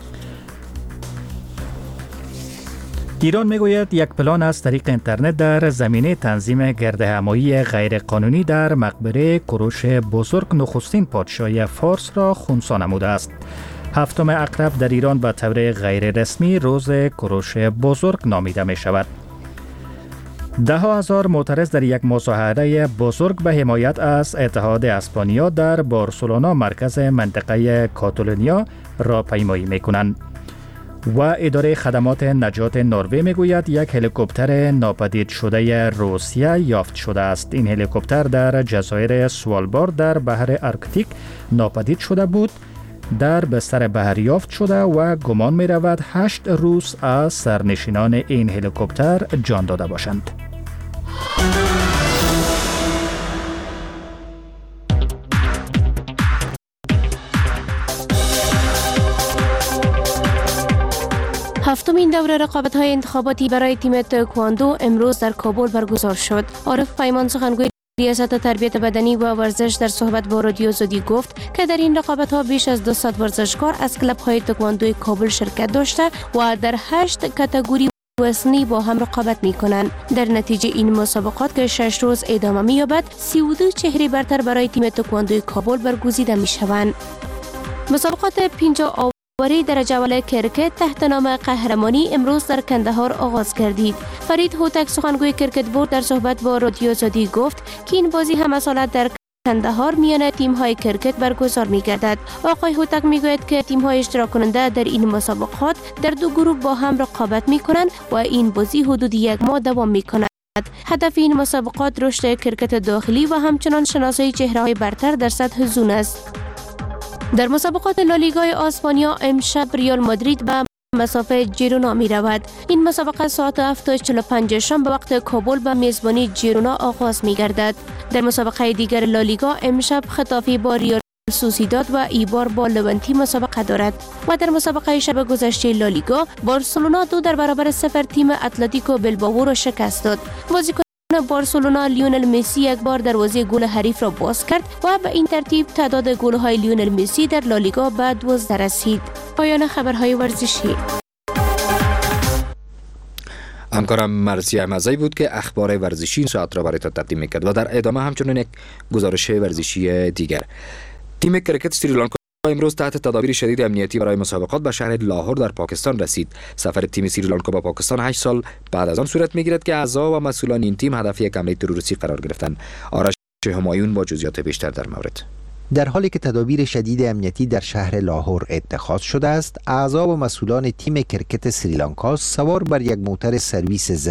ایران میگوید یک پلان از طریق اینترنت در زمینه تنظیم گردهمایی غیرقانونی در مقبره کوروش بزرگ نخستین پادشاه فارس را خنثی نموده است. 7 اکتبر در ایران به طور غیر رسمی روز کوروش بزرگ نامیده می شود. 10,000 معترض در یک مظاهره بزرگ به حمایت از اتحاد اسپانیا در بارسلونا مرکز منطقه کاتالونیا را پیمایی می کنند. و اداره خدمات نجات نروژ میگوید یک هلیکوپتر ناپدید شده روسیه یافت شده است. این هلیکوپتر در جزایر سوالبارد در بحر آرکتیک ناپدید شده بود، در بستر بحر یافت شده و گمان می رود 8 روس از سرنشینان این هلیکوپتر جان داده باشند. هفتمین دوره رقابت‌های انتخاباتی برای تیم تایکواندو امروز در کابل برگزار شد. عارف پیمان سخنگوی ریاست تربیت بدنی و ورزش در صحبت با رادیو آزادی گفت که در این رقابت‌ها بیش از 200 ورزشکار از کلب‌های تایکواندوی کابل شرکت داشته و در 8 کاتگوری وزنی با هم رقابت می‌کنند. در نتیجه این مسابقات که 6 روز ادامه می‌یابد، 32 چهره برتر برای تیم تایکواندوی کابل برگزیده می‌شوند. مسابقات 50 آوری درجه اول کرکت تحت نام قهرمانی امروز در کندهار آغاز گردید. فرید هوتک سخنگوی کرکت بورد در صحبت با رادیو آزادی گفت که این بازی همه ساله در کندهار میان تیم‌های کرکت برگزار می‌گردد. آقای هوتک میگوید که تیم‌های اشتراک کننده در این مسابقات در 2 گروه با هم رقابت می‌کنند و این بازی حدود 1 ماه دوام می‌کند. هدف این مسابقات رشد کرکت داخلی و همچنان شناسایی چهره‌های برتر در سطح زون است. در مسابقات لالیگای اسپانیا امشب ریال مادرید به مسافه جیرونا می رود. این مسابقه ساعت 7:45 شام به وقت کابل به میزبانی جیرونا آغاز می گردد. در مسابقه دیگر لالیگا امشب خطافی با ریال سوسیداد و ایبار با لونتی مسابقه دارد و در مسابقه شب گذشته لالیگا بارسلونا 2-0 تیم اتلتیکو بلبائو را شکست داد. بازیکن بارسلونا لیونل مسی یک بار دروازه گل حریف را باز کرد و به این ترتیب تعداد گل‌های لیونل مسی در لالیگا به 12 رسید. پایان خبرهای ورزشی. همکارم مرسی احمدزی بود که اخبار ورزشی این ساعت را برایتان تقدیم می‌کرد و در ادامه همچنین یک گزارش ورزشی دیگر. تیم کرکت سریلانکا امروز تحت تدابیر شدید امنیتی برای مسابقات به شهر لاهور در پاکستان رسید. سفر تیم سریلانکا به پاکستان 8 سال بعد از آن صورت می‌گیرد که اعضا و مسئولان این تیم هدف یک حمله تروریستی قرار گرفتند. آرش همایون با جزئیات بیشتر در مورد. در حالی که تدابیر شدید امنیتی در شهر لاهور اتخاذ شده است، اعضا و مسئولان تیم کرکت سریلانکا سوار بر یک موتر سرویس ضد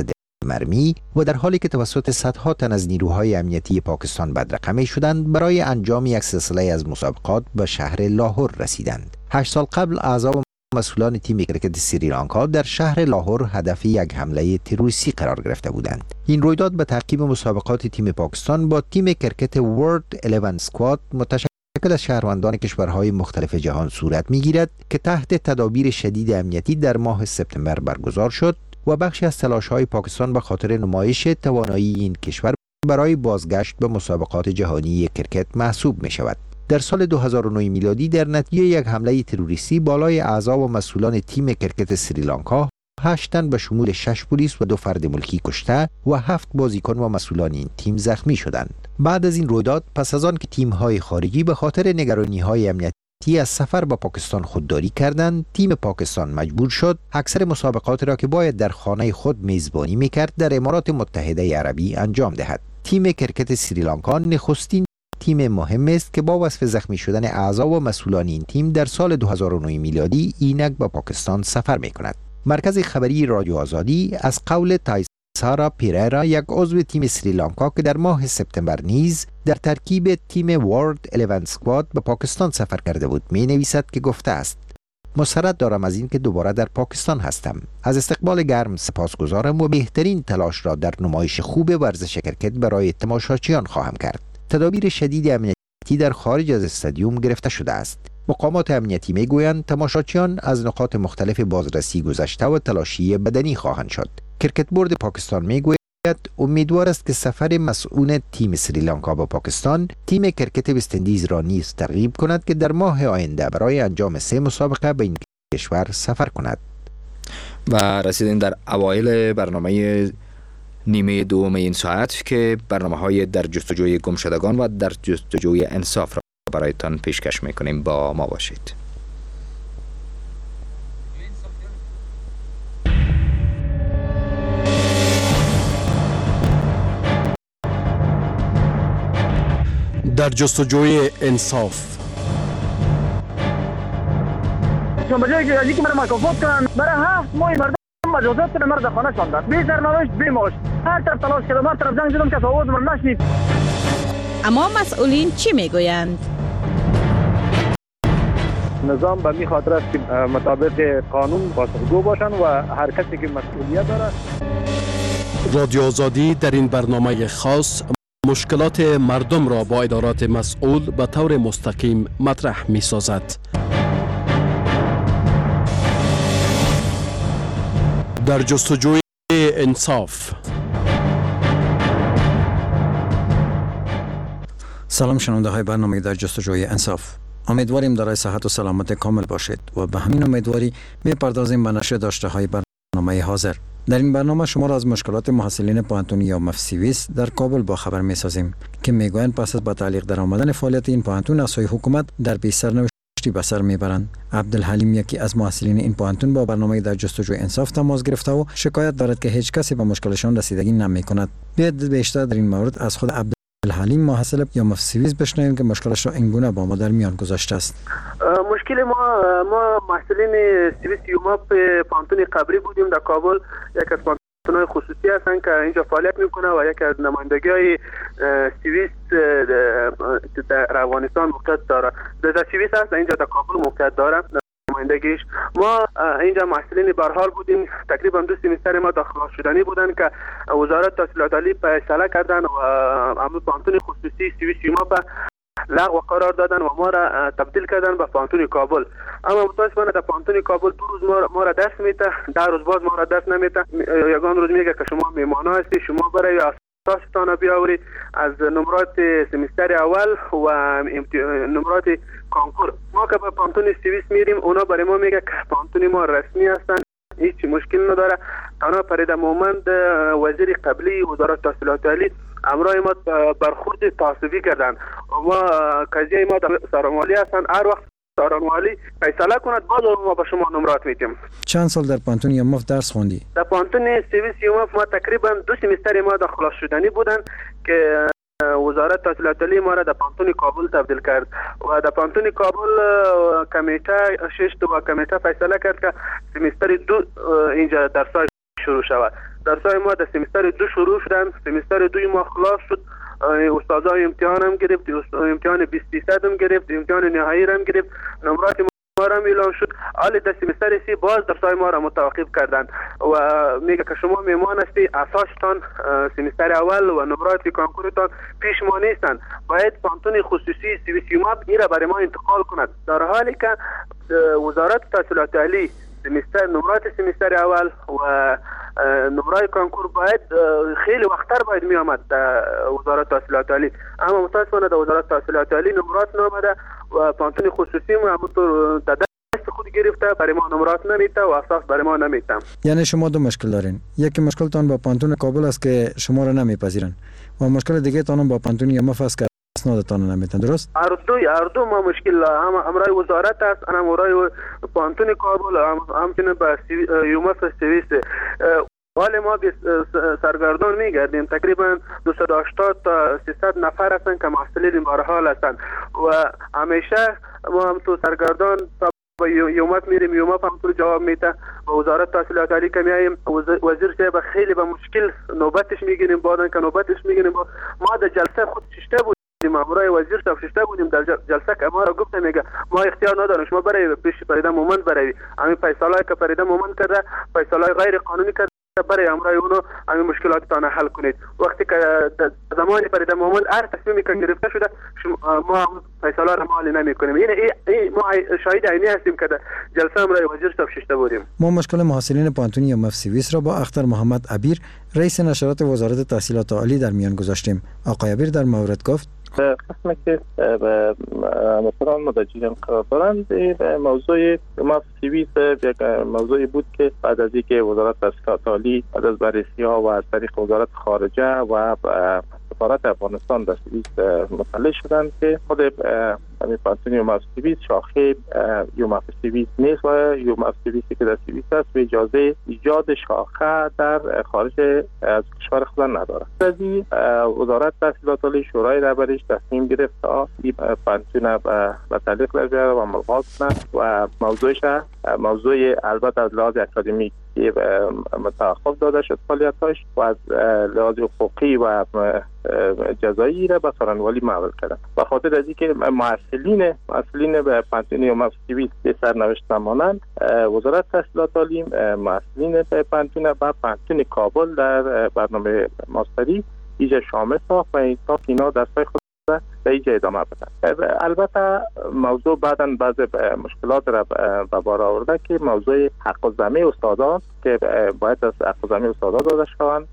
مرمی و در حالی که توسط صدها تن از نیروهای امنیتی پاکستان بدرقه شدند برای انجام یک سلسله از مسابقات به شهر لاهور رسیدند. 8 سال قبل اعضا و مسئولان تیم کرکت سریلانکا در شهر لاهور هدف یک حمله تروریستی قرار گرفته بودند. این رویداد به تعقیب مسابقات تیم پاکستان با تیم کرکت ورلد 11 اسکواد متشکل از شهروندان کشورهای مختلف جهان صورت می‌گیرد که تحت تدابیر شدید امنیتی در ماه سپتامبر برگزار شد و بخشی از تلاش‌های پاکستان به خاطر نمایش توانایی این کشور برای بازگشت به مسابقات جهانی کرکت محسوب می‌شود. در سال 2009 میلادی در نتیجه یک حمله تروریستی بالای اعضا و مسئولان تیم کرکت سریلانکا 8 تن به شمول 6 پلیس و 2 فرد ملکی کشته و 7 بازیکن و مسئولان این تیم زخمی شدند. بعد از این رویداد پس از آن که تیم‌های خارجی به خاطر نگرانی‌های امنیتی از سفر به پاکستان خودداری کردند، تیم پاکستان مجبور شد اکثر مسابقات را که باید در خانه خود میزبانی می‌کرد در امارات متحده عربی انجام دهد. تیم کرکت سریلانکا نخستین تیم مهم است که با وصف زخمی شدن اعضا و مسئولان این تیم در سال 2009 میلادی اینک به پاکستان سفر می‌کند. مرکز خبری رادیو آزادی از قول تایسارا پیریرا، یک عضو تیم سریلانکا که در ماه سپتامبر نیز در ترکیب تیم ورلد 11 اسکواد به پاکستان سفر کرده بود، می‌نویسد که گفته است: مسرت دارم از این که دوباره در پاکستان هستم. از استقبال گرم سپاسگزارم و بهترین تلاش را در نمایش خوب ورزش کرکت برای تماشاچیان خواهم کرد. تدابیر شدید امنیتی در خارج از استادیوم گرفته شده است. مقامات امنیتی میگویند تماشاچیان از نقاط مختلف بازرسی گذشته و تلاشی بدنی خواهند شد. کرکت بورد پاکستان میگوید امیدوار است که سفر مسئول تیم سریلانکا به پاکستان تیم کرکت وست اندیز را نیز ترغیب کند که در ماه آینده برای انجام 3 مسابقه به این کشور سفر کند. و رسیدیم در اوایل برنامه نیمه دوم این ساعت که برنامه‌های در جستجوی گمشدگان و در جستجوی انصاف را برایتان پیشکش می‌کنیم. با ما باشید. در جستجوی انصاف. چون بجای که که مرا مکافات کنن برای 7 ماه مردم مجازات کنن، مرا در خانه شاندن بی سرنوشت بی معاش. هر طرف تلاش کردم، هر طرف زنگ زدم که آواز من نشنید. اما مسئولین چی میگویند؟ نظام به می خاطر است که مطابق قانون پاسخگو باشند و هر کسی که مسئولیت دارد. رادیو آزادی در این برنامه خاص مشکلات مردم را با ادارات مسئول به طور مستقیم مطرح می سازد. در جستجوی انصاف. سلام شنونده های برنامه در جستجوی انصاف. امیدواریم دارای صحت و سلامت کامل باشید و به همین امیدواری میپردازیم به نشر داشته های برنامه حاضر. در این برنامه شما را از مشکلات محصلین پوهنتون یا مفسیویس در کابل با خبر میسازیم که میگویند پس از با تعلیق در آمدن فعالیت این پوهنتون از سوی حکومت در بی سرنوشتی به سر میبرند. عبدالحلیم، یکی از محصلین این پوهنتون، با برنامه در جستجوی انصاف تماس گرفته و شکایت دارد که هیچ کسی به مشکلشان رسیدگی نمیکند. بیاید بیشتر در این مورد از خود عبدالحلیم محصل یا مفسیویس بشنویم که مشکلش را اینگونه با ما در میان گذاشته است. مشکل ما محصلین سیویس یوماپ پانتون قبری بودیم در کابل. یک از پانتون‌های خصوصی هستند که اینجا فعالیت میکنه و یک از نمایندگی‌های سیویس در افغانستان موقعیت داره. در سیویس هست اینجا در کابل موقعیت داره نمایندگیش. ما اینجا محصلین برحال بودیم. تقریبا 2 سمستر ما داخل شدنی بودن که وزارت تحصیلات عالی فیصله کردن و امروز پانتون خصوصی سیویس یوماپ لغو قرار دادن و ما را تبدیل کردن به پانتون کابل. اما متاسفانه در پانتون کابل 2 روز ما را درس میته، 10 روز باز ما را درس نمیته. یگان روز میگه که شما میهمان هستی، شما برای اساستان بیاورید از نمرات سمستر اول و نمرات کانکور. ما که به پانتون سیویس میریم، اونا برای ما میگه که پانتون ما رسمی هستن، هیچ مشکل نداره. تنها فرید مومند وزیر قبلی وزارت تحصیلات عالی امرای ما برخورد تعصبی کردن. ما قضیه ما در سارانوالی هستن، هر وقت سارانوالی فیصله کند باز ما به شما نمرات میدیم. چند سال در پانتون یوماف درس خوندی؟ در پانتون سیویس یوماف ما تقریبا 2 سمستر ما در خلاص شدنی بودن که وزارت تحصیلات عالی ما را در پانتون کابل تبدیل کرد و در پانتون کابل کمیته 6 تا کمیته فیصله کرد که سمستر 2 اینجا درس‌های شروع شود. درسای ما در سمستر 2 شروع شدن. سمستر 2 ما خلاص شد. استادای امتحان هم گرفت، امتحان 20% هم گرفت، امتحان نهایی هم گرفت، نمرات ما را اعلام شد. حالی در سمستر 3 باز درسای ما را متوقف کردند و میگه که شما میمان هستی، اساستان سمستر اول و نمرات کانکورتان پیش ما نیستند، باید پانتون خصوصی سیویس یوماب این را برای ما انتقال کند. در حالی که وزارت تحصیلات عالی نمرات سمستر اول و نمرای کانکور باید خیلی وقتتر باید می آمد در وزارت تحصیلات عالی، اما متاسفانه در وزارت تحصیلات عالی نمرات نامده و پانتون خصوصی ما همونطور دست خود گرفته، برای ما نمرات نمیته و اساس برای ما نمیته. یعنی شما دو مشکل دارین، یکی مشکلتان با پانتون کابل است که شما را نمیپذیرن و مشکل دیگه تان با پانتون یمف است که اسنادتان نمیتن، درست؟ هر دو ما مشکل هم امرای وزارت است، هم امرای پانتون کابل، همچنین با یومف سویس. حال ما سرگردان میگردیم، تقریبا 280 تا 300 نفر هستند که محصلین بارحال هستند و همیشه ما هم تو سرگردان و یومت میریم، یومت هم تو جواب میده و وزارت تحصیلات عالی که میاییم وزیر صاحب خیلی به مشکل نوبتش میگیریم، بعدن که نوبتش میگیریم ما در جلسه خود ششته بودیم، امرای وزیر صاحب ششته بودیم در جلسه که ما را گفت میگه ما اختیار نداریم، شما برای پیش پریده مومند برای همین فیصله که پریده مومند کرده، فیصله غیر قانونی کرده، برای امرای اونو همین مشکلاتتان حل کنید. وقتی که زمان پریده مومند هر تصمیمی که گرفته شده ما فیصله را حل نمی‌کنیم. این ما شاهد عینی هستیم که جلسه امرای وزیر صاحب ششته بودیم. ما مشکل محصلین پانتونی یمف سویس را با اختر محمد عبیر رئیس نشرات وزارت تحصیلات عالی در میان گذاشتیم. آقای عبیر در مورد گفت قسمی که مثلا مدرجین قرار دارند، موضوع یمف سویس یک موضوعی بود که بعد از اینکه وزارت تحصیلات عالی بعد از بررسی ها و از طریق وزارت خارجه و سفارت افغانستان در سویس مطلع شدند که خود همین پانتون یمف سویس شاخه یمف سویس نیست و یمف سویسی که در سویس است به اجازه ایجاد شاخه در خارج از کشور خود ندارد. از این وزارت تحصیلات عالی شورای رهبریش تصمیم گرفت تا این پانتون به تعلیق در بیاره و ملغا کنه و موضوع البته از لحاظ اکادمیک متوقف داده شد فعالیتاش و از لحاظ حقوقی و جزایی را به سخنوری محول کردن. به خاطر از اینکه محصلین به پانتون یمف سویس به سرنوشت نمانند، وزارت تحصیلات عالی محصلین به پانتون کابل در برنامه ماستری ایجا شامل ساخت و اینا درسای خود به اینجا ادامه بدن. البته موضوع بعداً بعض مشکلات را به بار آورده که موضوع حق الزحمه استادان که باید از حق الزحمه استادان داده شوند،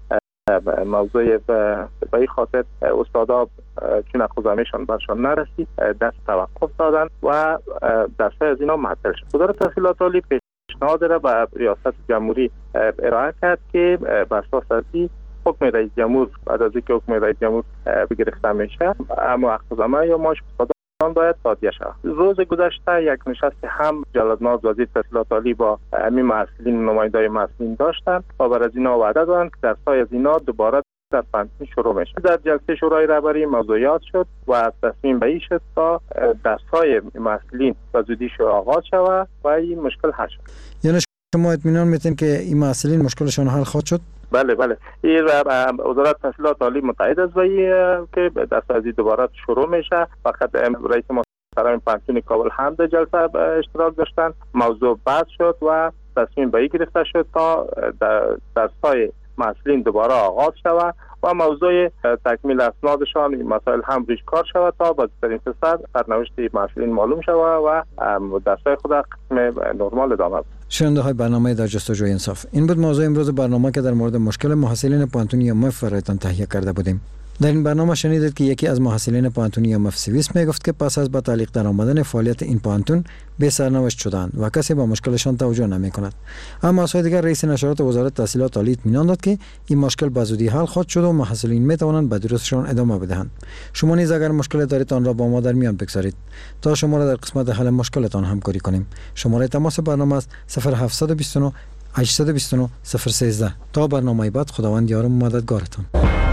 موضوع به این خاطر استادا چون حق الزحمهشان برشان نرسید دست توقف دادن و درسای از اینا معطل شد. وزارت تحصیلات عالی پیشنهاد را به ریاست جمهوری ارائه کرد که بر اساس از حکم رئیس جمهور بعد از اینکه حکم رئیس جمهور بگرفته میشه اما حق الزحمه یا معاش استادان باید تادیه شود. روز گذشته یک نشست هم جلال‌ناز وزیر تحصیلات عالی با همین محصلین نمایندای محصلین داشتند و بر از اینا وعده دادند که درس‌های از اینا دوباره در پانتون شروع میشه. در جلسه شورای رهبری موضوعات شد و تصمیم به این شد تا درس‌های محصلین به زودی آغاز شود و این مشکل حل شد. یعنی شما اطمینان میتین که این محصلین مشکلشون حل خواهد شد؟ بله این وزارت تحصیلات عالی متعهد است که درس از دوباره شروع میشه. فقط رئیس محترم پانتون کابل هم در جلسه اشتراک داشتن، موضوع بحث شد و تصمیم به این گرفته شد تا درس‌های محصلین دوباره آغاز شود و موضوع تکمیل اسنادشان این مسائل هم روش کار شود تا با بهترین فرصت سرنوشت محصلین معلوم شود و درس‌های خود قسم نرمال ادامه بده. شنونده های برنامه در جستجوی انصاف، این بود موضوع امروز برنامه که در مورد مشکل محصلین پانتون یمف برایتان تهیه کرده بودیم. در این برنامه شنیدید که یکی از محصلین پانتون یمف سویس میگفت که پس از با تعلیق در آمدن فعالیت این پانتون به سرنوشت شدند و کسی با مشکلشان توجه نمی کند. اما از سوی دیگر رئیس نشرات وزارت تحصیلات عالی اطمینان داد که این مشکل به زودی حل خواهد شد و محصلین می توانند به دروسشان ادامه بدهند. شما نیز اگر مشکل دارید آن را با ما در میان بگذارید تا شما را در قسمت حل مشکلتان همکاری کنیم. شماره تماس برنامه است 0729 829 013. تا برنامه بعد، خداوند یار و مددگارتان.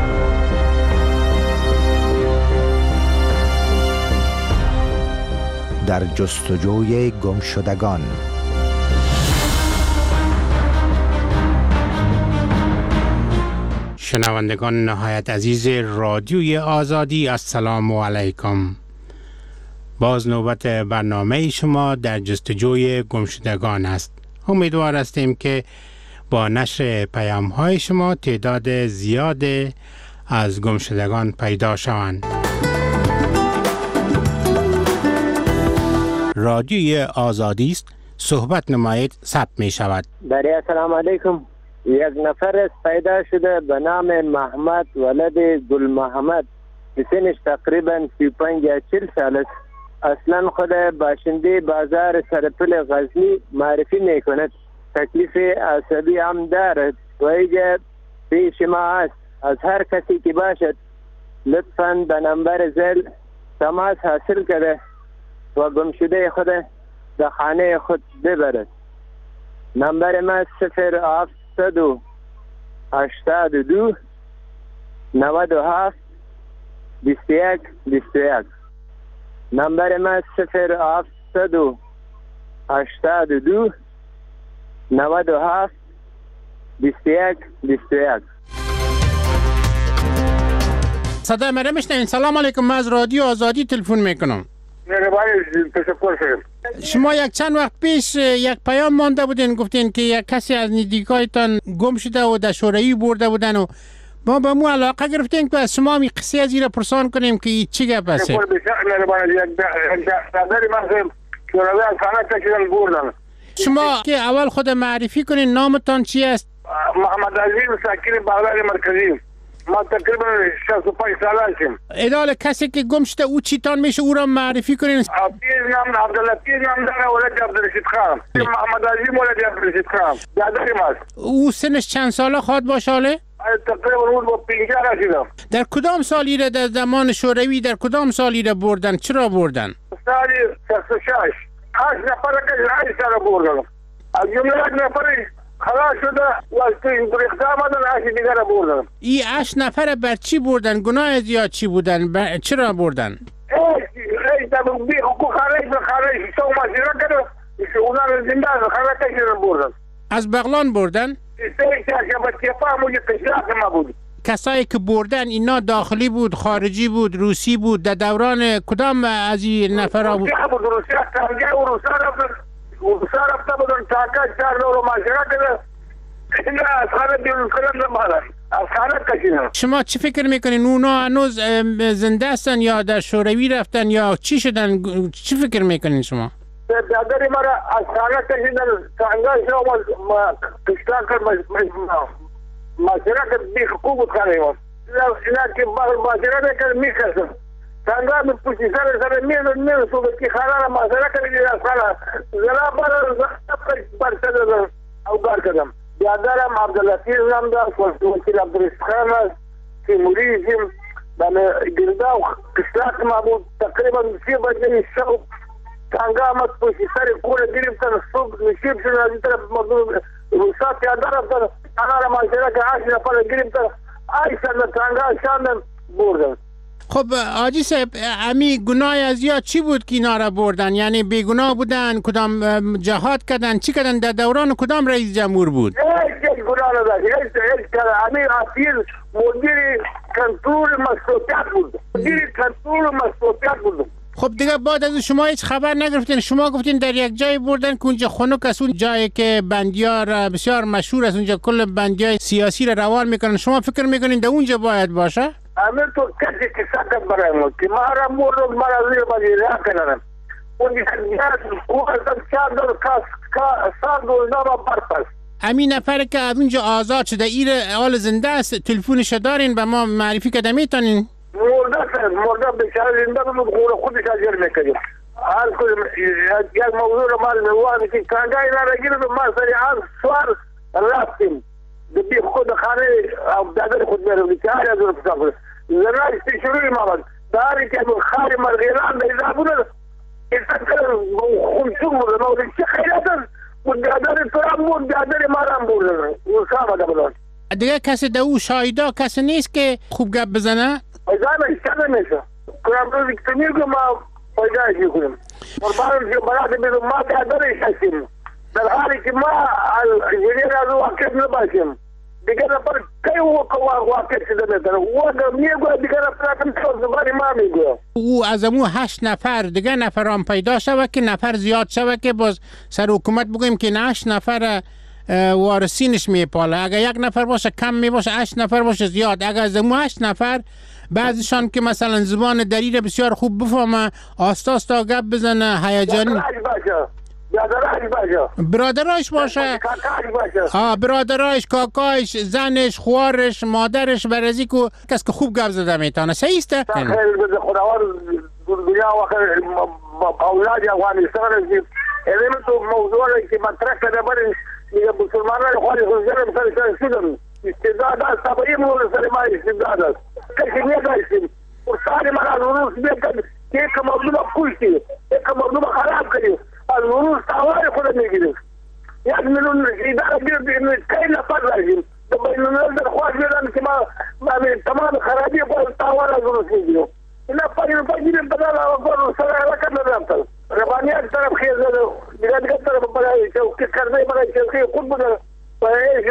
در جستجوی گمشدگان. شنوندگان نهایت عزیز رادیوی آزادی، السلام علیکم. باز نوبت برنامه شما در جستجوی گمشدگان است. امیدوار هستیم که با نشر پیام های شما تعداد زیاد از گمشدگان پیدا شوند. رادیوی آزادی است، صحبت نمایید، ثبت می شود. بله، السلام علیکم. یک نفر است پیدا شده به نام محمد ولد گل محمد، سنش تقریبا 35 یا 40 سال است. اصلا خود باشنده بازار سرپل غزنی معرفی می کند. تکلیف عصبی هم دارد و اینجا پیش ما است. از هر کسی که باشد لطفاً به نمبر زل تماس حاصل کرده و گمشده خود به خانه خود ببرد. نمبر ما 082 97 21 21. نمبر ما 082 97 21 21. صدای مرا میشنوین؟ سلام علیکم، من از رادیو آزادی تلفن میکنم. شما یک چند وقت پیش یک پیام مانده بودین، گفتین که یک کسی از نزدیکایتان گم شده و در شوروی برده بودن و ما به مو علاقه گرفتیم که از شما می قصه از این پرسان کنیم که چی گپ است. شما که اول خود معرفی کنین، نامتان چی است؟ محمد عظیم، ساکن بغداد مرکزی. ما تقریبا 65 ساله هستم. ادال کسی که گم شده او چیتان میشه، او را معرفی کنین. نام عبداللطیف نام داره، ولد عبدالرشید خان. محمد عظیم ولد عبدالرشید خان. دادری ماست. او سنش چند ساله خواهد باشه؟ تقریبا اون با 50 رسیدم. در کدام سالی را در زمان شوروی در کدام سالی را بردن؟ چرا بردن؟ سالی 66. 8 نفر که 8 سال بردن. از جمله یک نفر خلاص شده و این اقدام آمدن 8 دیگر را بردن. این 8 نفر بر چی بردن؟ گناه زیاد چی بودن؟ چرا بردن؟ بی حقوق خارج سو مسیره کرده، اونا را زنده خارج کشیدن بردن. از بغلان بردن؟ کسایی که بردن اینا داخلی بود، خارجی بود، روسی بود؟ در دوران کدام از این نفرها بود؟ روسی رفته بودن تاکا 4 دور معاشره کرده، اینا از خانه بیرون کردن نمادن، از خانه کشیدن. شما چی فکر میکنین؟ اونا هنوز زنده هستن یا در شوروی رفتن یا چی شدن؟ چی فکر میکنین شما؟ دادری مرا از خانه کشیدن، تانگا شما کشتان کرد معاشره کرد، بی حقوق بود خانه ایمان. اینا که معاشره نکرد میکشن. تانگا می پوشی سر میرن صورت که خانه را معاشره کردی از خانه. زنا برسه دادن او بار کردم. یاددارم عبداللطیف نام داشت، وکیل عبدالرشید خان است، تیموریزم، گردا و کشتاک ما بود. تقریبا 3 بجه شب تانگا آمد پوشی سر کوره گرفتن، صبح نشیب شدن از این طرف مردم روسا پیاده رفتن، خانه را معاشره که 8 نفر گرفتن، آیستن تانگا شاندن بردن. خب آجی صاحب، امی گناه از یا چی بود که اینا را بردن؟ یعنی بیگناه بودن؟ کدام جهاد کردن؟ چی کردن؟ در دوران کدام رئیس جمهور بود؟ هیچ گناه نداشت، هیچ امی اصیل مدیر کنترل مصروفیات بود. خب دیگه بعد از شما هیچ خبر نگرفتین؟ شما گفتین در یک جای بردن که اونجا خنک است، اون جایی که بندیار بسیار مشهور است، اونجا کل بندیای سیاسی را روان میکنن. شما فکر میکنین در اونجا باید باشه؟ امیر تو کسی که ساکت برای ما که ما را مورد ما را زیر بازی راه کنن اون سال دور نام برپس. امین نفر که از اونجا آزاد شده ایر حال زنده است، تلفونش دارین به ما معرفی کرده میتونین؟ مرده بچاره زنده بود، خودش اجر میکنیم. حال کنیم یک موضوع رو مال میوانی که کانگای را گیرد ما سری آن سوار رفتیم بی خود خانه دادر خود میرونی که هر از رو پسا زناشتی شروعی مامد داری که خاری مرغیران دیده بودن ایسا خونسون بودن و چه خیلیت هست دادر تو هم بود دادر ما هم بودن روسا آمده بودن. دیگه کسی در او شایده کسی نیست که خوب گپ بزنه؟ ایزانه ایشکده میشه کنم روزی که میگو ما پیدایش میکنیم قربانم که برات بیدو ما دادرش هستیم در حالی که ما جنیر از واقف نباشیم دیگه نفر کی واقع شده میتونه و میگه دیگه نفر زبانی ما میگه او از امو 8 نفر دیگه نفران پیدا شود که نفر زیاد شود که باز سر حکومت بگویم که 8 نفر وارثینش میپاله. اگر یک نفر باشه کم میباشه، 8 نفر باشه زیاد. اگر از امو 8 نفر بعضیشان که مثلا زبان دری بسیار خوب بفهمه، آستا گپ بزنه هیجانی، برادرش باشه، برادرش، کاکایش، زنش، خوارش، مادرش، برازی که کس که خوب گپ زده میتونه. صحیح است؟ خیر خداوند دنیا و آخر اولاد افغانستان علم تو موضوع که مطرح کرده برای مسلمانان خواهی خودم سر شدم استعداد است طبعی مورد سر ما استعداد است کسی نیداشتیم و سال من از روز بیتن که یک مردم کشتی، یک مردم خراب کردیم، از روز تاوار خود میگیریم. 1 میلیون اداره بیرد که نفر داشتیم بین الملل در خواهد بیدن که ما تمام خرابی خود تاوار از روز میگیریم. اینا پایین بدل آقا سر علاقه ندارم. ربانیت طرف خیزه دیگه طرف برای که کرده برای که خود بوده برایش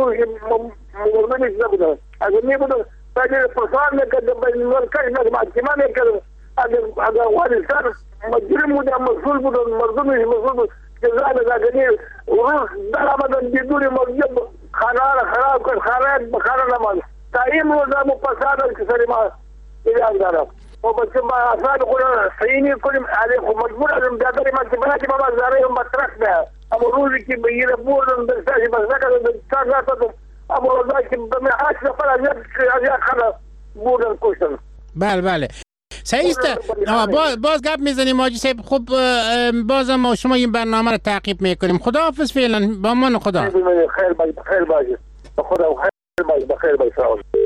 مرمونش نبوده. اگر می بوده باید پرسان نکرده باید مرکش محکمه نکرده. اگر افغانستان مجرم بوده مسئول بوده مردمش مسئول بوده که زن زدنی روز در آمدن بدون مجرم خانه را خراب کرد خانه نماز تا این روز هم پسان که سر ما ایران دارم و بچه ما آسان خود صحیح نی کنیم علی خود مجبور ازم داداری ما که بنا که ما زاره مطرح ده اما روزی که بگیره بردم درستاشی بس نکردم چار ناتدم اما روزایی که به 8 نفر از یک خانه بردم کشتم. بله صحیح است. باز گپ میزنیم حاجی صاحب. خب بازم ما شما این برنامه رو تعقیب میکنیم. خداحافظ فعلا، با امان خدا. خیر باشه خدا خیر باشه.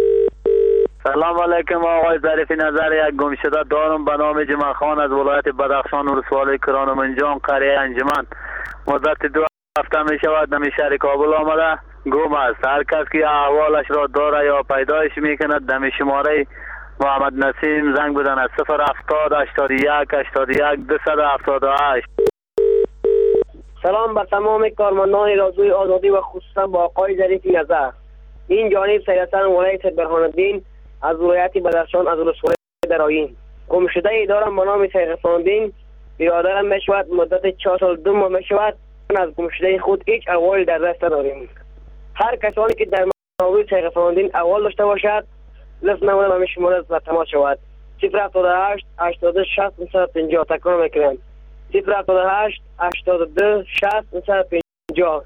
سلام علیکم آقای ظریفی نظر. یک گمشده دارم به نام جمع خان از ولایت بدخشان و ولسوالی کرانمنجان قریه انجمن. مدت 2 هفته می شود نمی شهر کابل آمده گم است. هر کس که احوالش را داره یا پیدایش میکند دم شماره محمد نسیم زنگ بدن از 070 81 81 278. سلام بر تمام کارمندان رادیوی آزادی و خصوصا با آقای ظریفی نظر. این جانب سید حسن ولایت برهان الدین از ولایت بدخشان از ولسوالی درایین. گمشده ای دارم به نام سید حسن الدین. برادرم میشود مدت 4 سال 2 ماه میشود. از گمشده خود هیچ احوالی در دست نداریم. هر کسانی که در مورد سید حسن الدین احوال داشته باشد لطف نمونه به شماره و تماس شود. 078 82 60 950. تکرار میکنم 078 82 60 950.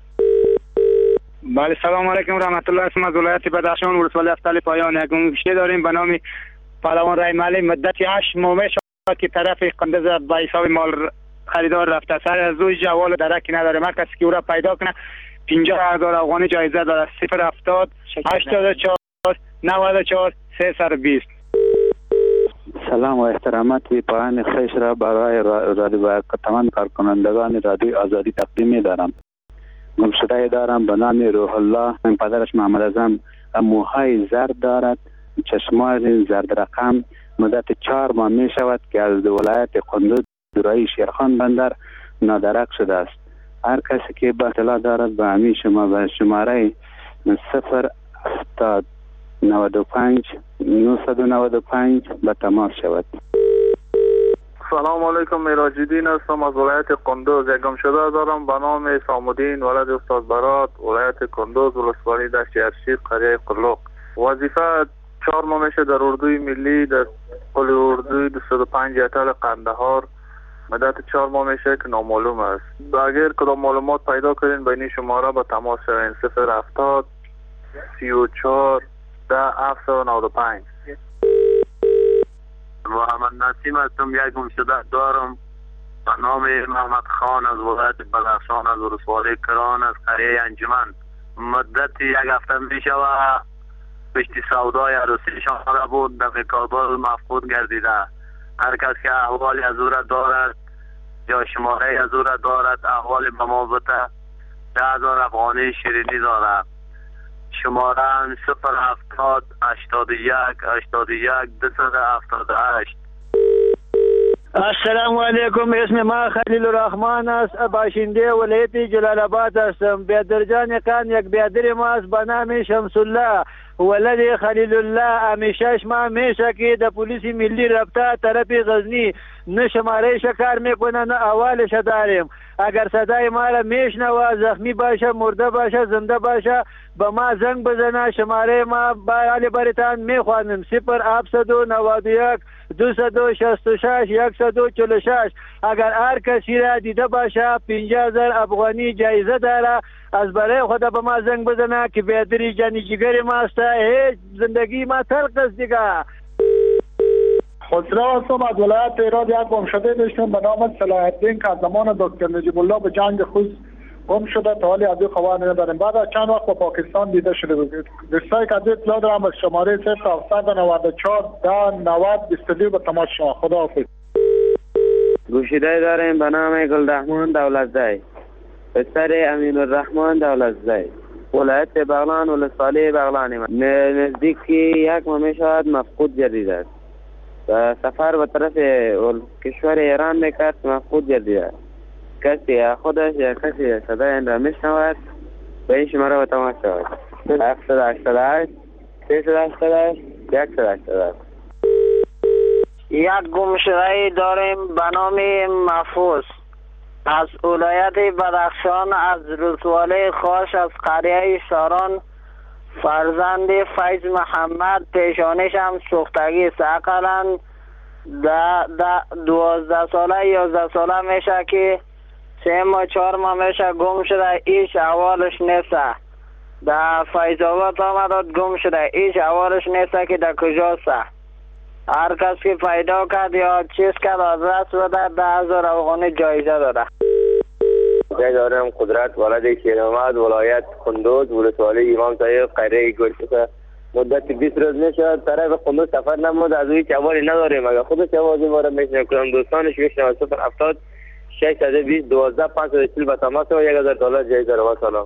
بله سلام علیکم رحمت الله. اسم از ولایت بدخشان ولسوالی افتال پایان. یک گمشده داریم به نام پهلوان رای مالی. مدت 8 ماه میشود که طرف قندز به حساب مال خریدار رفته. سر از روی جوال درکی نداره. هر کسی که او را پیدا کنه 50,000 افغانی جایزه داره. 070 84 94 320. سلام و احترامات و پایان خیش را برای رادیو تمام کارکنندگان رادیو آزادی تقدیم می دارم. گمشده دارم به نام روح الله. من پدرش محمد اعظم موهای زرد دارد، چشمان زرد رقم. مدت 4 ماه می شود که از ولایت قندوز دورای شیرخان بندر نادرک شده است. هر کسی که به اطلاع دارد به همین شما به شماره 070 95 995 به تماس شود. سلام علیکم میراجدین هستم از ولایت قندوز. یک گمشده دارم به نام سامودین ولد استاد برات ولایت قندوز ولسوالی دشت ارشید قریه قرلوق. وظیفه 4 ماه میشه در اردوی ملی در قل اردوی 205 اتل قندهار. مدت 4 ماه میشه که نامعلوم است. اگر کدام معلومات پیدا کنین بین شماره به تماس شوین 070 34 795. محمد نسیم هستم. یک گمشده دارم به نام محمد خان از ولایت بدخشان از ولسوالی کران از قریه انجمن. مدت 1 هفته می شود پشت سودای عروسیشان شده بود در کابل مفقود گردیده. هر کس که احوالی از او را دارد یا شماره از او را دارد احوالی به ما بده 10,000 افغانی شیرینی دارد. شماره 070 81 81 278. السلام علیکم. اسم ما خلیل الرحمن است. باشنده ولایت جلال آباد هستم. بیادرجان کان یک بیادر ما است به نام شمس الله ولد خلیل الله. همیشه ما میشه که د پلیس ملی رابطه طرف غزنی نه شماره کار میکنه نه احوالش داریم. اگر صدای ما را میشنوه زخمی باشه مرده باشه زنده باشه به ما زنگ بزنه. شماره ما با علی بریتان میخوانم 0791 266 146. اگر هر کسی را دیده باشه 50,000 افغانی جایزه داره. از برای خدا به ما زنگ بزنه که بیادری جانی جگر ما است. هیچ زندگی ما تلخ است دیگه. خسرو هستم از ولایت هرات. یک گمشده داشتم به نام صلاح الدین که از زمان دکتر نجیب الله به جنگ خود گم شده. تا حالی از او خبر نداریم. بعد از چند وقت به پاکستان دیده شده بود. دوستایی که از اطلاع دارم از شماره 0794 10 90 22 به تماس شما. خداحافظ. گوشیده داریم به نام گلرحمان دولتزی پسر امین الرحمن دولتزی ولایت بغلان ولسوالی بغلان. نزدیک یک ماه می شود مفقود گردیده است. سفر به طرف کشور ایران میکرد مفقود گردیده است. کسی خودش یا کسی صدای این را میشنود به این شماره به تماس شود. 788 388 188. یک گمشده داریم به نام محفوظ از ولایت بدخشان از رسواله خاش از قریه شاران. فرزند فیض محمد پیشانش هم سوختگی است. اقلا 12 ساله 11 ساله میشه که 3 ماه 4 ماه میشه گم شده. ایش احوالش نیست. در فیض آباد آمد گم شده. ایش احوالش نیست که در کجاست. هر کس که پیدا کرد یا چیز کرد آدرس بده 10,000 افغانی جایزه داره. جای دارم قدرت ولد شیرآمد ولایت کندوز ولسوالی امام طاهر قریه گلشته. مدت 20 روز میشد طرف کندوز سفر نمود. از اوی چواری نداریم. اگر خودش آوازی ما را میشنه کنم دوستانش میشنه 070 620 12 540 به تماس و $1,000 جایزه رو. سلام.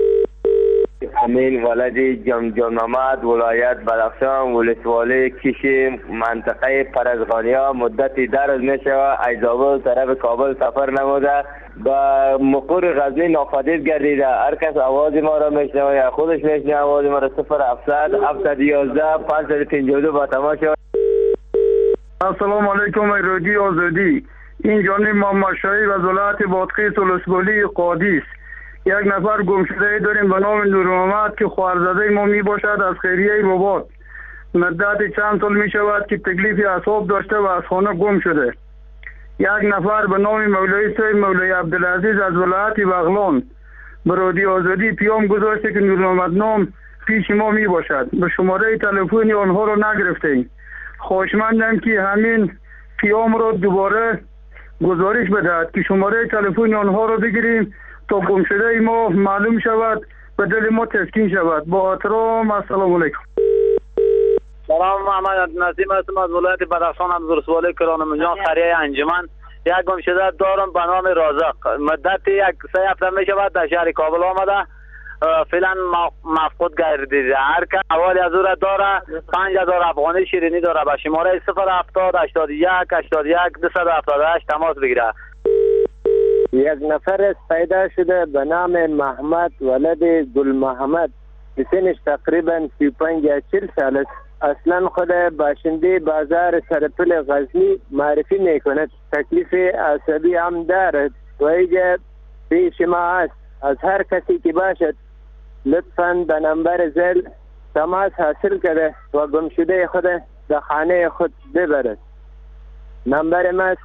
امین ولدی جمجم محمد ولایت بدخشان ولسوالی کشی منطقه پرزغانیا. مدت 10 روز میشه ایزابل طرف کابل سفر نموده. با مقر غزنی ناپدید گردیده. هر کس آواز ما را میشنوه یا خودش میشنوه آواز ما را 0700 711 552 با تماس شد. السلام علیکم رادیو آزادی. این جانب محمد شایب از ولایت بادغیس ولسوالی قادیس. یک نفر گمشده داریم به نام نور محمد که خواهرزاده ما می باشد از خیریه بابات. مدت چند سال می شود که تکلیف اعصاب داشته و از خانه گم شده. یک نفر به نام مولای صاحب مولای عبدالعزیز از ولایت بغلان به رادیو آزادی پیام گذاشته که نور محمد نام پیش ما می باشد. به شماره تلفنی آنها را نگرفتیم. خواهشمندم که همین پیام را دوباره گزارش بدهد که شماره تلفنی آنها را بگیریم تا گمشده ما معلوم شود و دل ما تسکین شود. با احترام السلام علیکم. سلام محمد نسیم هستم از ولایت بدخشان از رسوالی کرانمجان قریه انجمن. یک گمشده دارم به نام رازق. مدت 3 هفته می شود در شهر کابل آمده. فعلا مفقود گردیده. هر که حوالی از او را داره 5,000 افغانی شیرینی داره. به شماره 070 81 81 278 تماس بگیره. یک نفر پیدا شده به نام محمد ولد گل محمد. سنش تقریبا 35 یا 40 سال است. اصلا خود باشنده بازار سرپل غزنی معرفی میکند. تکلیف عصبی هم دارد و اینجا پیش ما است. از هر کسی که باشد لطفاً به نمبر زل تماس حاصل کرده و گمشده خود به خانه خود ببرد. نمبر ما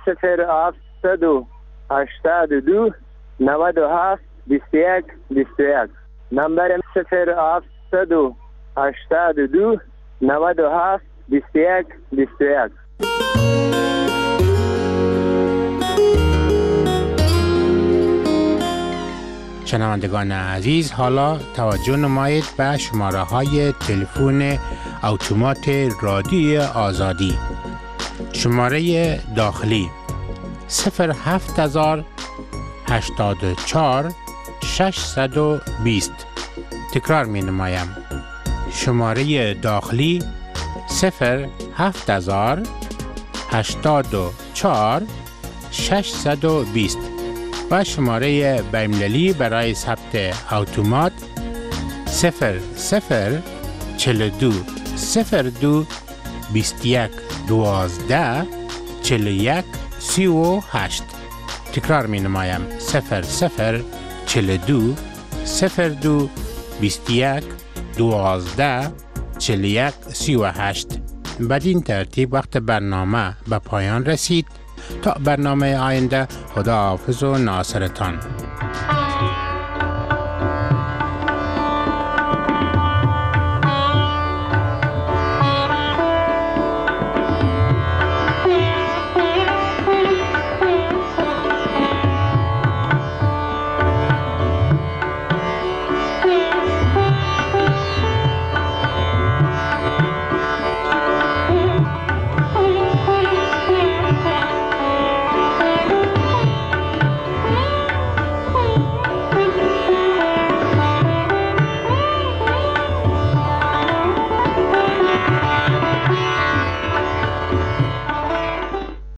082 97 21 21. نمبر 082 97 21 21. شنوندگان عزیز، حالا توجه نمایید به شماره های تلفن اتومات رادیوی آزادی. شماره داخلی 07084 620. تکرار می نمایم. شماره داخلی 07084 84 620 و شماره بین‌المللی برای ثبت اتومات 00 42 02 21 12 41 38. تکرار می نمایم 00 42 02 21 12 41 38. بدین ترتیب وقت برنامه به پایان رسید. تا برنامه آینده، خدا حافظ و ناصرتان.